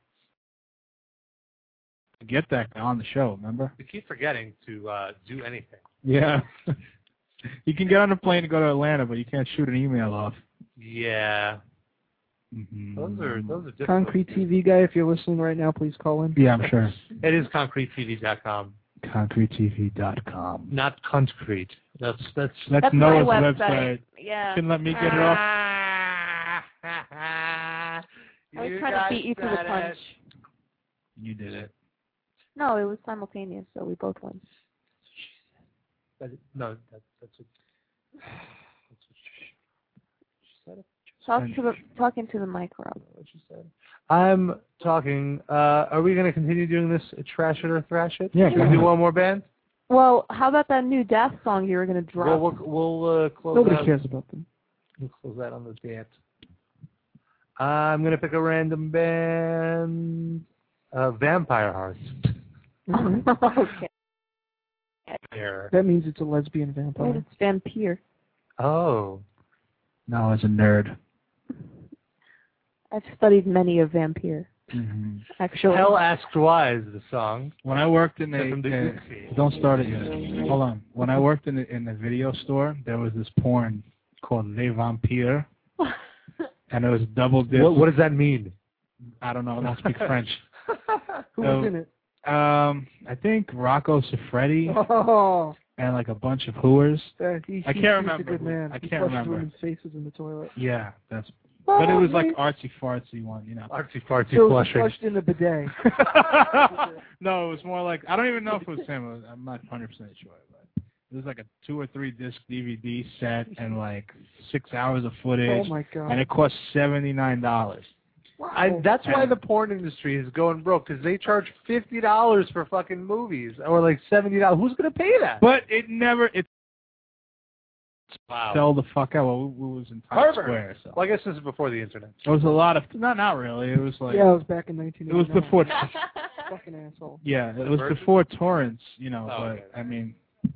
Speaker 3: Get that on the show. Remember?
Speaker 2: We keep forgetting to uh, do anything.
Speaker 3: Yeah. You can get on a plane to go to Atlanta, but you can't shoot an email off.
Speaker 2: Yeah.
Speaker 3: Mm-hmm.
Speaker 2: Those are those are difficult.
Speaker 5: Concrete T V guy, if you're listening right now, please call in.
Speaker 3: Yeah, I'm sure.
Speaker 2: It is concrete T V dot com.
Speaker 3: concrete T V dot com.
Speaker 2: Not concrete. That's that's
Speaker 3: That's,
Speaker 4: That's
Speaker 3: Noah's
Speaker 4: my
Speaker 3: website.
Speaker 4: website. Yeah.
Speaker 3: You can let me get it off.
Speaker 4: I was trying to beat you to the punch.
Speaker 3: You did it.
Speaker 4: No, it was simultaneous, so we both won.
Speaker 2: That, no, that, that's what. That's what she, she said. It.
Speaker 4: Talk to the talk into the mic, Rob.
Speaker 2: What she said. I'm talking. Uh, are we going to continue doing this trash it or thrash it?
Speaker 3: Yeah,
Speaker 2: Should
Speaker 3: go
Speaker 2: we do
Speaker 3: ahead.
Speaker 2: one more band?
Speaker 4: Well, how about that new Daft song you were going to drop?
Speaker 2: Well, we'll, we'll uh, close
Speaker 5: Nobody
Speaker 2: out.
Speaker 5: cares about them.
Speaker 2: We'll close that on the dance. I'm going to pick a random band. Uh, Vampire Hearts.
Speaker 4: Okay.
Speaker 2: There.
Speaker 5: That means it's a lesbian
Speaker 4: Oh,
Speaker 5: vampire.
Speaker 4: it's Vampire.
Speaker 2: Oh.
Speaker 3: No, as a nerd.
Speaker 4: I've studied many a vampire.
Speaker 3: Mm-hmm.
Speaker 4: Actually.
Speaker 2: Hell Asked Why is the song.
Speaker 3: When I worked in a,
Speaker 2: From the
Speaker 3: uh,
Speaker 2: Oopsie.
Speaker 3: don't start it yet. Hold on. When I worked in the, in the video store, there was this porn called Les Vampires, and it was double dip.
Speaker 2: What, what does that mean?
Speaker 3: I don't know. I don't speak French.
Speaker 5: Who
Speaker 3: So-
Speaker 5: was in it?
Speaker 3: Um, I think Rocco Siffredi
Speaker 5: Oh,
Speaker 3: and like a bunch of hooers.
Speaker 5: that, he,
Speaker 3: I
Speaker 5: he-
Speaker 3: can't
Speaker 5: he's
Speaker 3: remember
Speaker 5: a good
Speaker 3: who-
Speaker 5: man.
Speaker 3: I
Speaker 5: He
Speaker 3: can't
Speaker 5: flushed
Speaker 3: remember.
Speaker 5: women's faces in the toilet.
Speaker 3: Yeah, that's. But it was like artsy fartsy one, you know.
Speaker 2: Artsy fartsy
Speaker 5: So he
Speaker 2: flushing.
Speaker 5: flushed in the bidet.
Speaker 3: No, it was more like I don't even know if it was him. It was, I'm not one hundred percent sure, but it was like a two or three disc D V D set and like six hours of footage,
Speaker 5: Oh my god.
Speaker 3: and it cost seventy nine dollars.
Speaker 2: I, that's why the porn industry is going broke, because they charge fifty dollars for fucking movies, or like seventy dollars. Who's going to pay that?
Speaker 3: But it never it
Speaker 2: Wow.
Speaker 3: sell the fuck out. Well, it was in Times
Speaker 2: Harvard.
Speaker 3: Square, so
Speaker 2: Well, I guess this is before the internet.
Speaker 3: it was a lot of not not really. It was like
Speaker 5: Yeah, it was back in nineteen
Speaker 3: it was
Speaker 5: eighty-nine.
Speaker 3: before.
Speaker 5: Fucking asshole.
Speaker 3: Yeah, it was
Speaker 2: Virgin?
Speaker 3: before torrents, you know.
Speaker 2: Oh,
Speaker 3: but
Speaker 2: okay.
Speaker 3: I mean,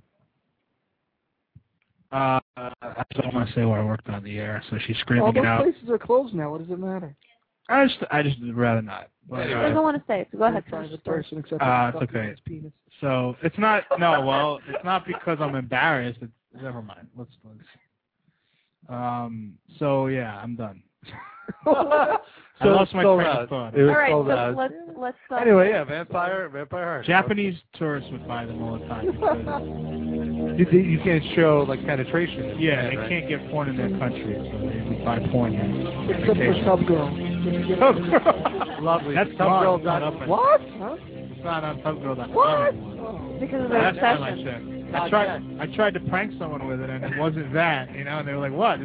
Speaker 3: uh, I don't want to say where I worked on the air, so she's
Speaker 5: All
Speaker 3: screaming
Speaker 5: those
Speaker 3: it out.
Speaker 5: places are closed now. What does it matter?
Speaker 3: I just, I just would rather not. But,
Speaker 4: He
Speaker 3: uh,
Speaker 4: doesn't want to say it, so go ahead.
Speaker 5: You're a
Speaker 4: finish the
Speaker 5: private
Speaker 4: story.
Speaker 5: person except
Speaker 3: Uh,
Speaker 5: for
Speaker 3: it's
Speaker 5: fucking
Speaker 3: okay.
Speaker 5: his penis.
Speaker 3: so it's not. No, well, it's not because I'm embarrassed. It's, never mind. Let's let's. Um. So yeah, I'm done. I lost my
Speaker 2: sold
Speaker 3: train
Speaker 2: out.
Speaker 3: of thought.
Speaker 2: It was
Speaker 4: All right,
Speaker 2: sold
Speaker 4: so
Speaker 2: out.
Speaker 4: let's let's. Uh,
Speaker 2: Anyway, yeah, vampire, vampire heart.
Speaker 3: Japanese tourists would buy them all the time because
Speaker 2: You, you can't show like penetration. in
Speaker 3: yeah,
Speaker 2: Japan,
Speaker 3: they
Speaker 2: right?
Speaker 3: can't get porn in their country, so they would buy porn here.
Speaker 5: Except for Tub Girl.
Speaker 2: Lovely.
Speaker 3: That's
Speaker 2: Tub
Speaker 3: gone.
Speaker 2: Girl
Speaker 3: It's not
Speaker 2: dot-
Speaker 3: up
Speaker 2: What?
Speaker 5: Huh?
Speaker 3: It's not on tubgirl dot com
Speaker 5: What?
Speaker 3: anymore.
Speaker 4: because of their
Speaker 3: Last time I
Speaker 4: obsession.
Speaker 3: checked. I tried, I tried to prank someone with it, and it wasn't that, you know, and they were like, what?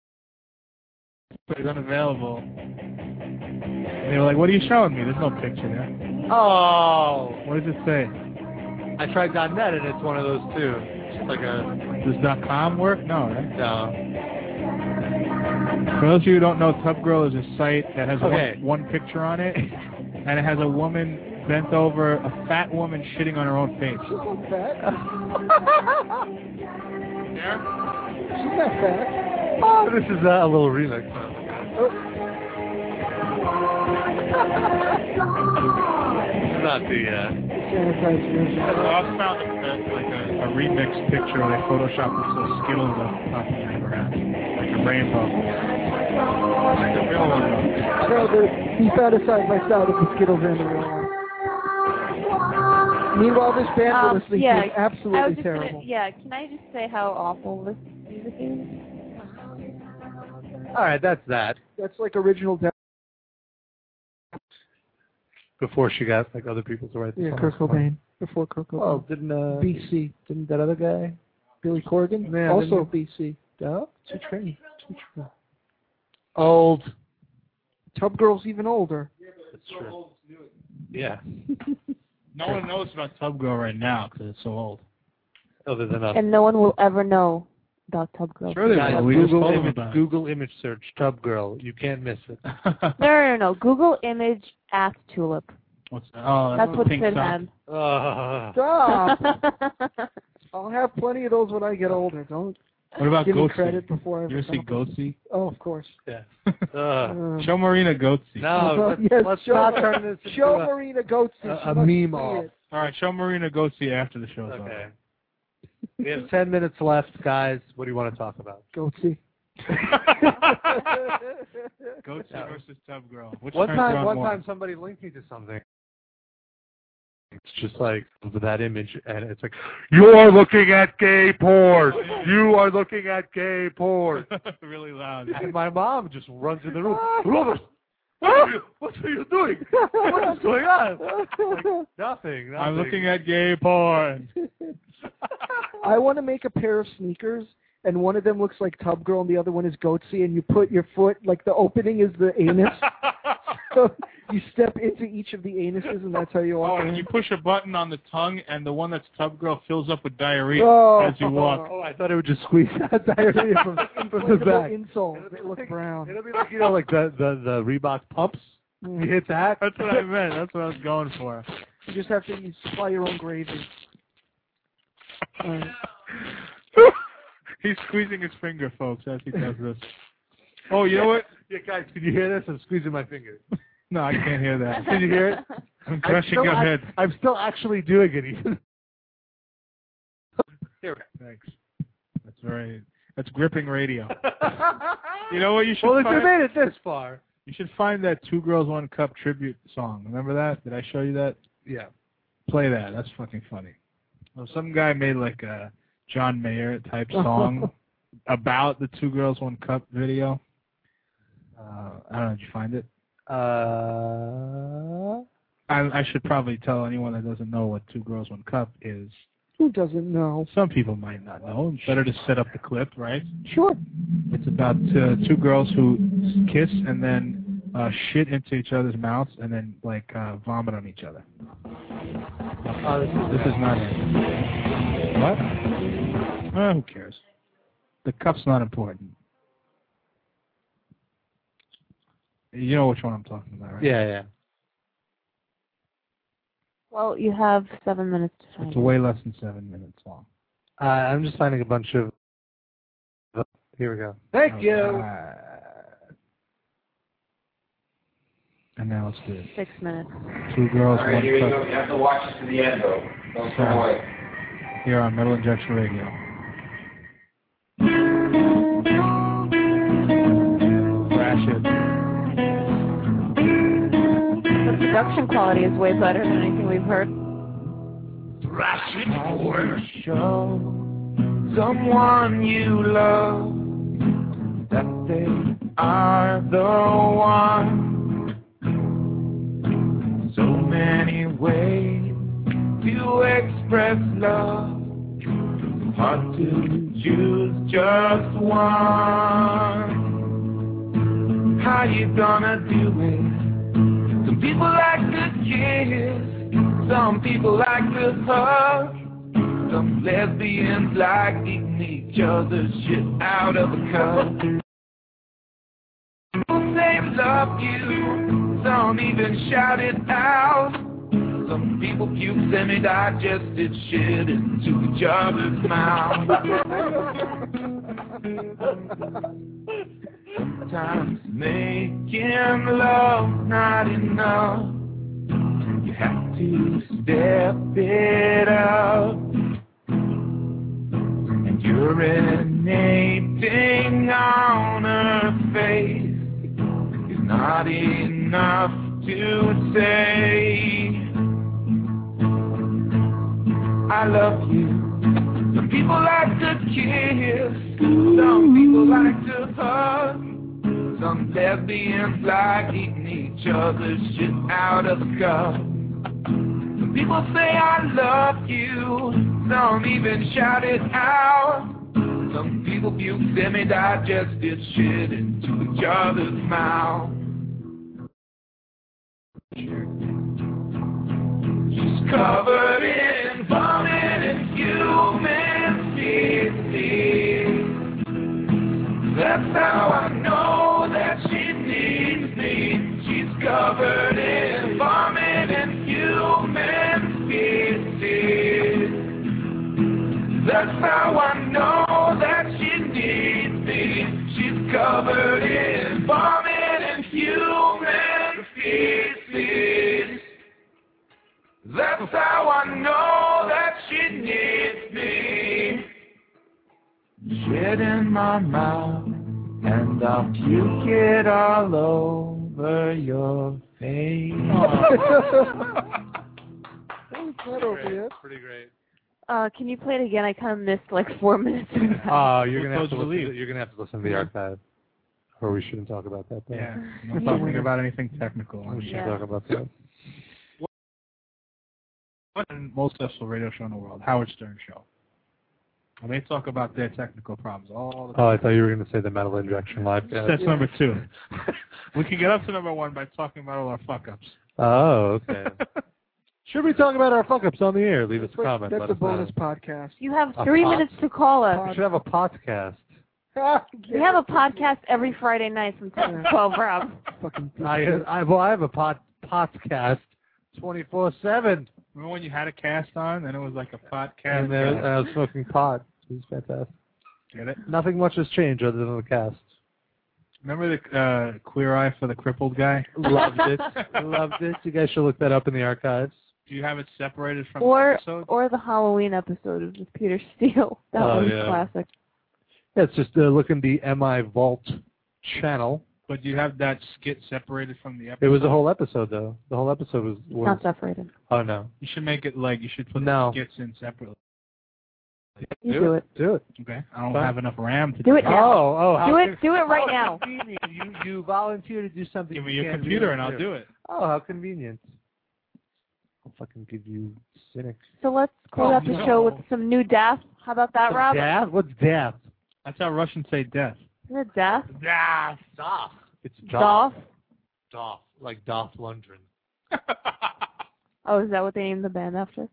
Speaker 3: It's unavailable. And they were like, what are you showing me? There's no picture there.
Speaker 2: Oh.
Speaker 3: What does it say?
Speaker 2: I tried .net and it's one of those too. It's like a
Speaker 3: Does .com work? No, right?
Speaker 2: no.
Speaker 3: For those of you who don't know, Tubgirl is a site that has
Speaker 2: Okay.
Speaker 3: one, one picture on it, and it has a woman bent over, a fat woman shitting on her own face.
Speaker 5: She's not fat.
Speaker 3: Yeah?
Speaker 5: She's not fat.
Speaker 2: Oh, this is a little remix. It's not the uh
Speaker 5: Sanitized version.
Speaker 3: I also found a, a, like a, a remix picture where they photoshopped this little Skittles on top of the grass, like a rainbow. Like the real one though.
Speaker 5: No, the, he found a side by side of the Skittles and the real one. Meanwhile, this band
Speaker 4: Um,
Speaker 5: we're listening
Speaker 4: yeah,
Speaker 5: to is
Speaker 4: I was
Speaker 5: absolutely
Speaker 4: just
Speaker 5: terrible.
Speaker 4: Gonna, yeah, can I just say how awful this music is?
Speaker 2: all right, that's that.
Speaker 5: That's like original. De-
Speaker 2: Before she got like other people to write the
Speaker 5: yeah,
Speaker 2: songs.
Speaker 5: Kurt Cobain. Before Kurt Cobain.
Speaker 2: Oh, didn't uh
Speaker 5: B C.
Speaker 2: didn't that other guy?
Speaker 5: Billy Corgan.
Speaker 2: Yeah,
Speaker 5: also
Speaker 2: didn't-
Speaker 5: B C.
Speaker 2: No?
Speaker 5: Two train. Two train.
Speaker 2: Old.
Speaker 5: Tub Girl's even older.
Speaker 2: That's true. Yeah.
Speaker 3: No one knows about Tubgirl right now because it's so old.
Speaker 2: Other than us.
Speaker 4: And no one will ever know about Tub Girl.
Speaker 3: Sure they
Speaker 2: Guys,
Speaker 3: will. We just
Speaker 2: Google
Speaker 3: told them
Speaker 2: image,
Speaker 3: about it.
Speaker 2: Google image search Tub Girl. You can't miss it.
Speaker 4: No, no, no. Google image ass tulip.
Speaker 3: What's that? Oh,
Speaker 4: That's what
Speaker 3: pink
Speaker 4: Sid
Speaker 3: sock.
Speaker 4: had.
Speaker 2: Uh,
Speaker 5: Stop! I'll have plenty of those when I get older. Don't
Speaker 3: What about
Speaker 5: give me
Speaker 3: Goatsy?
Speaker 5: credit before I
Speaker 3: You ever
Speaker 5: become
Speaker 3: see
Speaker 5: a person.
Speaker 3: Goatsy?
Speaker 5: Oh, of course.
Speaker 2: yeah. Uh,
Speaker 5: Uh,
Speaker 3: Show Marina Goatsy.
Speaker 2: no, let's,
Speaker 5: yes,
Speaker 2: let's
Speaker 5: show,
Speaker 2: not turn this into
Speaker 5: show
Speaker 2: a,
Speaker 5: Marina Goatsy.
Speaker 2: a,
Speaker 5: She
Speaker 2: a
Speaker 5: must
Speaker 2: meme
Speaker 5: see
Speaker 2: off.
Speaker 5: it.
Speaker 3: All right, show Marina Goatsy after the show's
Speaker 2: Okay.
Speaker 3: over.
Speaker 2: We have ten minutes left, guys. What do you want to talk about?
Speaker 5: Goatsy.
Speaker 3: Goatsy versus Tubgirl. Which
Speaker 2: One
Speaker 3: turns you
Speaker 2: time,
Speaker 3: on
Speaker 2: one
Speaker 3: more?
Speaker 2: time, somebody linked me to something. It's just like that image, and it's like, you are looking at gay porn. You are looking at gay porn.
Speaker 3: Really loud.
Speaker 2: And my mom just runs in the room. Robert, what are you, what are you doing? What is going on? Like, nothing, nothing.
Speaker 3: I'm looking at gay porn.
Speaker 5: I want to make a pair of sneakers, and one of them looks like Tub Girl, and the other one is Goatsy, and you put your foot, like the opening is the anus. So you step into each of the anuses, and that's how you
Speaker 3: Oh,
Speaker 5: walk
Speaker 3: and
Speaker 5: in.
Speaker 3: you push a button on the tongue, and the one that's Tubgirl fills up with diarrhea
Speaker 5: Oh.
Speaker 3: as you walk.
Speaker 2: Oh, I thought it would just squeeze that diarrhea from, from the
Speaker 5: Inflatable
Speaker 2: back.
Speaker 5: insoles that look brown.
Speaker 2: It'll be like, you know, like the, the, the Reebok pumps. You hit that.
Speaker 3: That's what I meant. That's what I was going for.
Speaker 5: You just have to you supply your own gravy. Alright.
Speaker 3: He's squeezing his finger, folks, as he does this. Oh, you know what?
Speaker 2: Yeah, guys, can you hear this? I'm squeezing my finger.
Speaker 3: No, I can't hear that.
Speaker 2: Can you hear it?
Speaker 3: I'm
Speaker 2: I'm
Speaker 3: crushing
Speaker 2: still,
Speaker 3: your
Speaker 2: act-
Speaker 3: head.
Speaker 2: I'm still actually doing it. Even. Here.
Speaker 3: Thanks. That's very. That's gripping radio. You know what you should
Speaker 2: Well, if you
Speaker 3: find?
Speaker 2: made it this far.
Speaker 3: You should find that Two Girls One Cup tribute song. Remember that? Did I show you that?
Speaker 2: Yeah.
Speaker 3: Play that. That's fucking funny. Well, some guy made like a John Mayer type song about the Two Girls One Cup video. Uh, I don't know. Did you find it?
Speaker 2: Uh.
Speaker 3: I, I should probably tell anyone that doesn't know what Two Girls One Cup is.
Speaker 5: Who doesn't know?
Speaker 3: Some people might not know. It's better to set up the clip, right?
Speaker 5: Sure.
Speaker 3: It's about uh, two girls who kiss and then uh, shit into each other's mouths and then like uh, vomit on each other.
Speaker 2: Oh, this is,
Speaker 3: This is not it. What? Uh, who cares? The cup's not important. You know which one I'm talking about, right?
Speaker 2: yeah, yeah.
Speaker 4: Well, you have seven minutes to find
Speaker 3: It's
Speaker 4: it.
Speaker 3: way less than seven minutes long.
Speaker 2: Uh, I'm just finding a bunch of. Here we go. Thank you.
Speaker 3: Uh, and now let's do it.
Speaker 4: Six minutes.
Speaker 3: Two girls,
Speaker 8: All right,
Speaker 3: one
Speaker 8: here we
Speaker 3: cup.
Speaker 8: go. You have to watch it to the end, though. Don't throw
Speaker 3: Sorry.
Speaker 8: away.
Speaker 3: Here on Metal Injection Radio. Crash it.
Speaker 4: production quality is way better than anything we've heard.
Speaker 6: Thrashing for show someone you love that they are the one. So many ways to express love, hard to choose just one. How you gonna do it? Some people like to kiss, some people like to hug, some lesbians like eating each other's shit out of a cup. People say love you, some even shout it out. Some people puke semi-digested shit into each other's mouth. Sometimes making love not enough. You have to step it up. And urinating on her face is not enough to say I love you. Some people like to kiss, some people like to hug, some lesbians like eating each other's shit out of a cup. Some people say I love you, some even shout it out. Some people puke semi-digested shit into each other's mouth. She's covered in vomit and human feces. That's how I know that she needs me. She's covered in vomit and human feces. That's how I know that she needs me. She's covered in vomit and human feces. That's how I know that she needs me. Shit in my mouth, and I'll puke it all over your face.
Speaker 2: Pretty great.
Speaker 4: Uh, can you play it again? I kind of missed like four minutes of that.
Speaker 2: Oh, you're gonna have to listen. To, you're gonna have to listen to the archive, or we shouldn't talk about that. Though.
Speaker 3: Yeah, I'm not talking about anything technical.
Speaker 2: We should
Speaker 4: Yeah.
Speaker 2: talk about that.
Speaker 3: What's the most successful radio show in the world? Howard Stern Show. And they talk about their technical problems all the time.
Speaker 2: Oh, I thought you were going to say the Metal Injection live. Guys.
Speaker 3: That's number two. We can get up to number one by talking about all our fuck-ups.
Speaker 2: Oh, okay. Should we talk about our fuck-ups on the air? Leave us a comment.
Speaker 5: That's
Speaker 2: Let
Speaker 5: a
Speaker 2: us know.
Speaker 5: bonus podcast.
Speaker 4: You have
Speaker 2: A
Speaker 4: three
Speaker 2: pod-
Speaker 4: minutes to call us.
Speaker 2: We should have a podcast.
Speaker 4: We have a podcast every Friday night from ten to twelve, Rob.
Speaker 5: Fucking
Speaker 2: I, I, well, I have a pod, podcast twenty-four seven.
Speaker 3: Remember when you had a cast on and it was like a podcast?
Speaker 2: And then I was smoking pot. It was fantastic.
Speaker 3: Get it?
Speaker 2: Nothing much has changed other than the cast.
Speaker 3: Remember the uh, Queer Eye for the Crippled guy?
Speaker 2: Loved it. Loved it. You guys should look that up in the archives.
Speaker 3: Do you have it separated from
Speaker 4: Or
Speaker 3: the episode?
Speaker 4: or the Halloween episode of with Peter Steele. That
Speaker 2: Oh,
Speaker 4: was
Speaker 2: yeah.
Speaker 4: classic.
Speaker 2: Yeah, it's just uh, look in the M I Vault channel.
Speaker 3: But do you have that skit separated from the
Speaker 2: It
Speaker 3: episode?
Speaker 2: was a whole episode, though. The whole episode was... was
Speaker 4: Not separated.
Speaker 2: oh, no.
Speaker 3: You should make it like, you should put
Speaker 2: No.
Speaker 3: the skits in separately.
Speaker 4: You do it.
Speaker 2: Do it.
Speaker 3: Okay? I don't
Speaker 2: Fine.
Speaker 3: have enough RAM to
Speaker 4: Do it
Speaker 3: that.
Speaker 4: now.
Speaker 2: Oh, oh. How
Speaker 4: Do it.
Speaker 2: con-
Speaker 4: Do it right
Speaker 2: how
Speaker 4: now.
Speaker 2: convenient. You, you volunteer to do something
Speaker 3: Give me
Speaker 2: you
Speaker 3: your
Speaker 2: can't
Speaker 3: computer
Speaker 2: do
Speaker 3: and I'll do it.
Speaker 2: Oh, how convenient. I'll fucking give you cynic.
Speaker 4: So let's close
Speaker 3: Oh,
Speaker 4: out the
Speaker 3: no.
Speaker 4: show with some new death. How about that, Rob?
Speaker 2: Death? What's death?
Speaker 3: That's how Russians say death.
Speaker 4: Is it death?
Speaker 2: Death. Doth. It's
Speaker 4: Dolph?
Speaker 2: Doth. Like Dolph Lundgren.
Speaker 4: Oh, is that what they named the band after?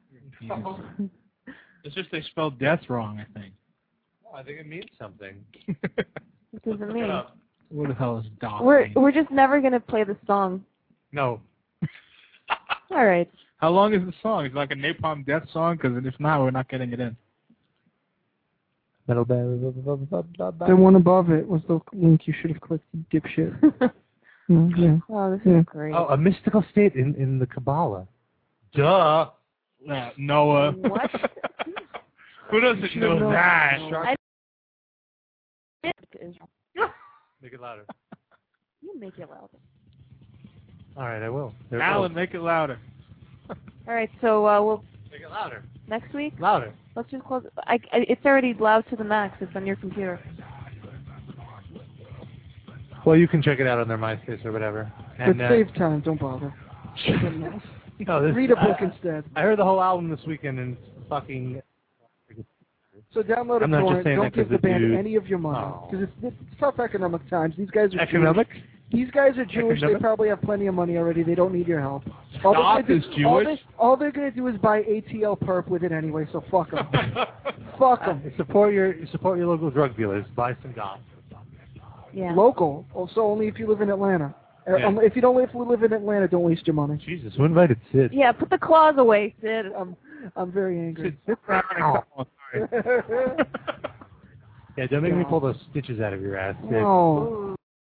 Speaker 3: It's just they spelled death wrong, I think.
Speaker 2: Oh, I think it means something.
Speaker 4: What does it mean?
Speaker 3: What the hell is Doc?
Speaker 4: We're we're just never gonna play the song.
Speaker 2: No.
Speaker 4: All right.
Speaker 3: How long is the song? Is it like a Napalm Death song? Because if not, we're not getting it in.
Speaker 2: Metal band.
Speaker 5: The one above it was the link you should have clicked, you dipshit. Mm, yeah.
Speaker 4: Oh, this
Speaker 5: Yeah.
Speaker 4: is great.
Speaker 2: Oh, a mystical state in, in the Kabbalah. Duh.
Speaker 3: Uh, Noah.
Speaker 4: What?
Speaker 3: Who doesn't know
Speaker 5: know.
Speaker 3: that?
Speaker 4: I
Speaker 2: Make it louder.
Speaker 4: You make it loud.
Speaker 2: All right, I will. There it
Speaker 3: Alan,
Speaker 2: goes.
Speaker 3: make it louder.
Speaker 4: All right, so uh, we'll
Speaker 2: Make it louder.
Speaker 4: next week.
Speaker 2: Louder.
Speaker 4: Let's just close. I, I, it's already loud to the max. It's on your computer.
Speaker 2: Well, you can check it out on their MySpace or whatever.
Speaker 5: But
Speaker 2: And, uh,
Speaker 5: save time. Don't bother.
Speaker 2: no, this,
Speaker 5: Read a book
Speaker 2: I,
Speaker 5: instead.
Speaker 2: I heard the whole album this weekend and it's fucking.
Speaker 5: So download a
Speaker 2: I'm not just
Speaker 5: torrent.
Speaker 2: saying
Speaker 5: Don't
Speaker 2: that
Speaker 5: give
Speaker 2: 'cause
Speaker 5: the
Speaker 2: the
Speaker 5: band
Speaker 2: dude-
Speaker 5: any of your money
Speaker 2: Oh.
Speaker 5: because it's, it's tough economic times. These guys are
Speaker 2: Economic?
Speaker 5: Jewish. These guys are Jewish.
Speaker 2: Economic?
Speaker 5: They probably have plenty of money already. They don't need your help. All they're
Speaker 3: Scott
Speaker 5: gonna
Speaker 3: is
Speaker 5: do- all
Speaker 3: Jewish?
Speaker 5: they- All they're going to do is buy A T L perp with it anyway. So fuck them. Fuck them.
Speaker 2: Support your support your local drug dealers. Buy some goth.
Speaker 4: Yeah.
Speaker 5: Local. Also, only if you live in Atlanta. Uh,
Speaker 2: Yeah.
Speaker 5: um, If you don't live, live in Atlanta, don't waste your money.
Speaker 2: Jesus, who invited Sid?
Speaker 4: Yeah, put the claws away, Sid.
Speaker 5: I'm, I'm very angry.
Speaker 3: Sit down and come on. Sorry.
Speaker 2: Yeah, don't make me pull those stitches out of your ass, Sid.
Speaker 5: No.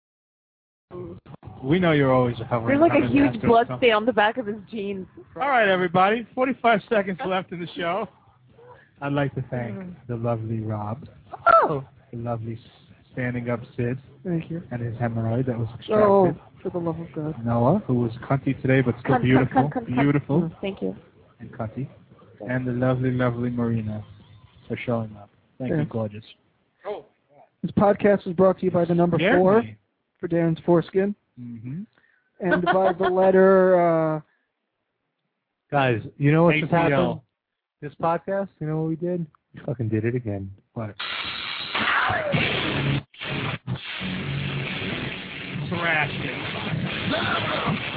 Speaker 3: We know you're always hovering.
Speaker 4: There's like a
Speaker 3: around
Speaker 4: huge
Speaker 3: after
Speaker 4: blood
Speaker 3: stuff.
Speaker 4: stain on the back of his jeans.
Speaker 3: All right, everybody. forty-five seconds left in the show. I'd like to thank the lovely Rob,
Speaker 5: Oh,
Speaker 3: the lovely standing up Sid,
Speaker 5: thank you.
Speaker 3: and his hemorrhoid that was
Speaker 5: Oh,
Speaker 3: extracted.
Speaker 5: for the love of God.
Speaker 3: Noah, who was cunty today, but still
Speaker 4: Cunt, cunt,
Speaker 3: beautiful,
Speaker 4: cunt, cunt, cunt.
Speaker 3: beautiful
Speaker 4: Mm, Thank you.
Speaker 3: and cunty. And the lovely, lovely Marina for showing up. Thank
Speaker 5: Yeah.
Speaker 3: you, gorgeous.
Speaker 5: This podcast is brought to you by the number
Speaker 3: Scared
Speaker 5: four
Speaker 3: me.
Speaker 5: for Darren's foreskin,
Speaker 3: Mm-hmm.
Speaker 5: and by the letter. Uh,
Speaker 2: Guys, you know what just
Speaker 3: A T L.
Speaker 2: happened? This podcast, you know what we did? We fucking did it again.
Speaker 3: What? Thrashed it.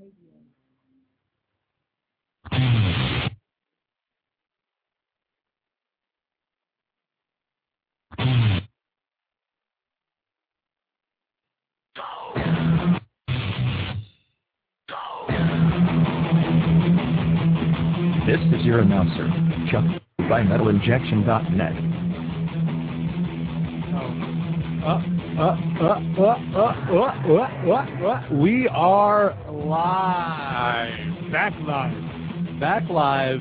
Speaker 1: This is your announcer, Chuck, by metal injection dot net.
Speaker 2: Uh, uh, uh, uh, uh, uh, uh, uh, we are live.
Speaker 3: Back live.
Speaker 2: Back live.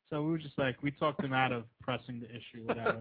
Speaker 3: So we were just like, we talked him out of pressing the issue, whatever.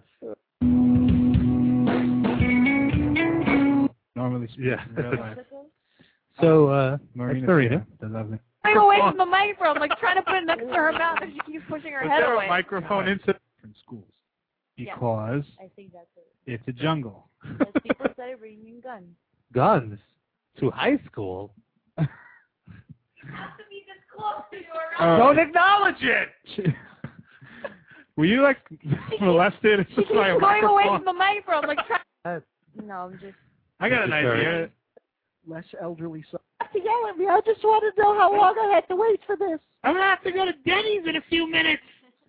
Speaker 3: Normally speaking,
Speaker 2: Yeah.
Speaker 3: in real life.
Speaker 2: So, uh,
Speaker 3: Marina,
Speaker 2: that's Marina.
Speaker 3: does everything.
Speaker 4: I'm away from the microphone. I'm like trying to put it next to her mouth, and she keeps pushing her
Speaker 3: Was
Speaker 4: head
Speaker 3: there
Speaker 4: away.
Speaker 3: a microphone into different schools?
Speaker 4: Yeah.
Speaker 3: Because
Speaker 4: I think that's it.
Speaker 3: it's a jungle.
Speaker 4: Because people started bringing guns.
Speaker 2: Guns to high school.
Speaker 4: Have to be this close to your
Speaker 3: Uh,
Speaker 2: Don't acknowledge it.
Speaker 3: Were you like molested?
Speaker 4: She keeps
Speaker 3: by a
Speaker 4: going away
Speaker 3: microphone?
Speaker 4: from the microphone. I'm like, try- no, I'm just.
Speaker 3: I got an idea.
Speaker 5: Less elderly son.
Speaker 6: To yell at me. I just want to know how long I had to wait for this.
Speaker 3: I'm gonna have to go to Denny's in a few minutes.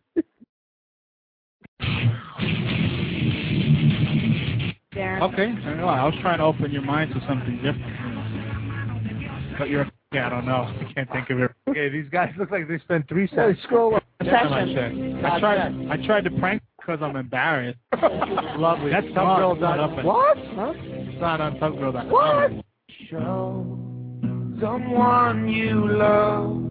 Speaker 4: Darren.
Speaker 3: Okay. I don't know. I was trying to open your mind to something different. But you're. Yeah, I don't know. I can't think of it.
Speaker 2: Okay, these guys look like they spent three
Speaker 5: Hey,
Speaker 2: cents.
Speaker 5: scroll up.
Speaker 4: Session.
Speaker 3: I tried. I tried to prank because I'm embarrassed. Lovely. That's
Speaker 2: Tugbill
Speaker 3: not
Speaker 2: dot-
Speaker 3: up.
Speaker 5: What? Huh?
Speaker 3: It's not on Tugbill dot com.
Speaker 6: What? Show someone you love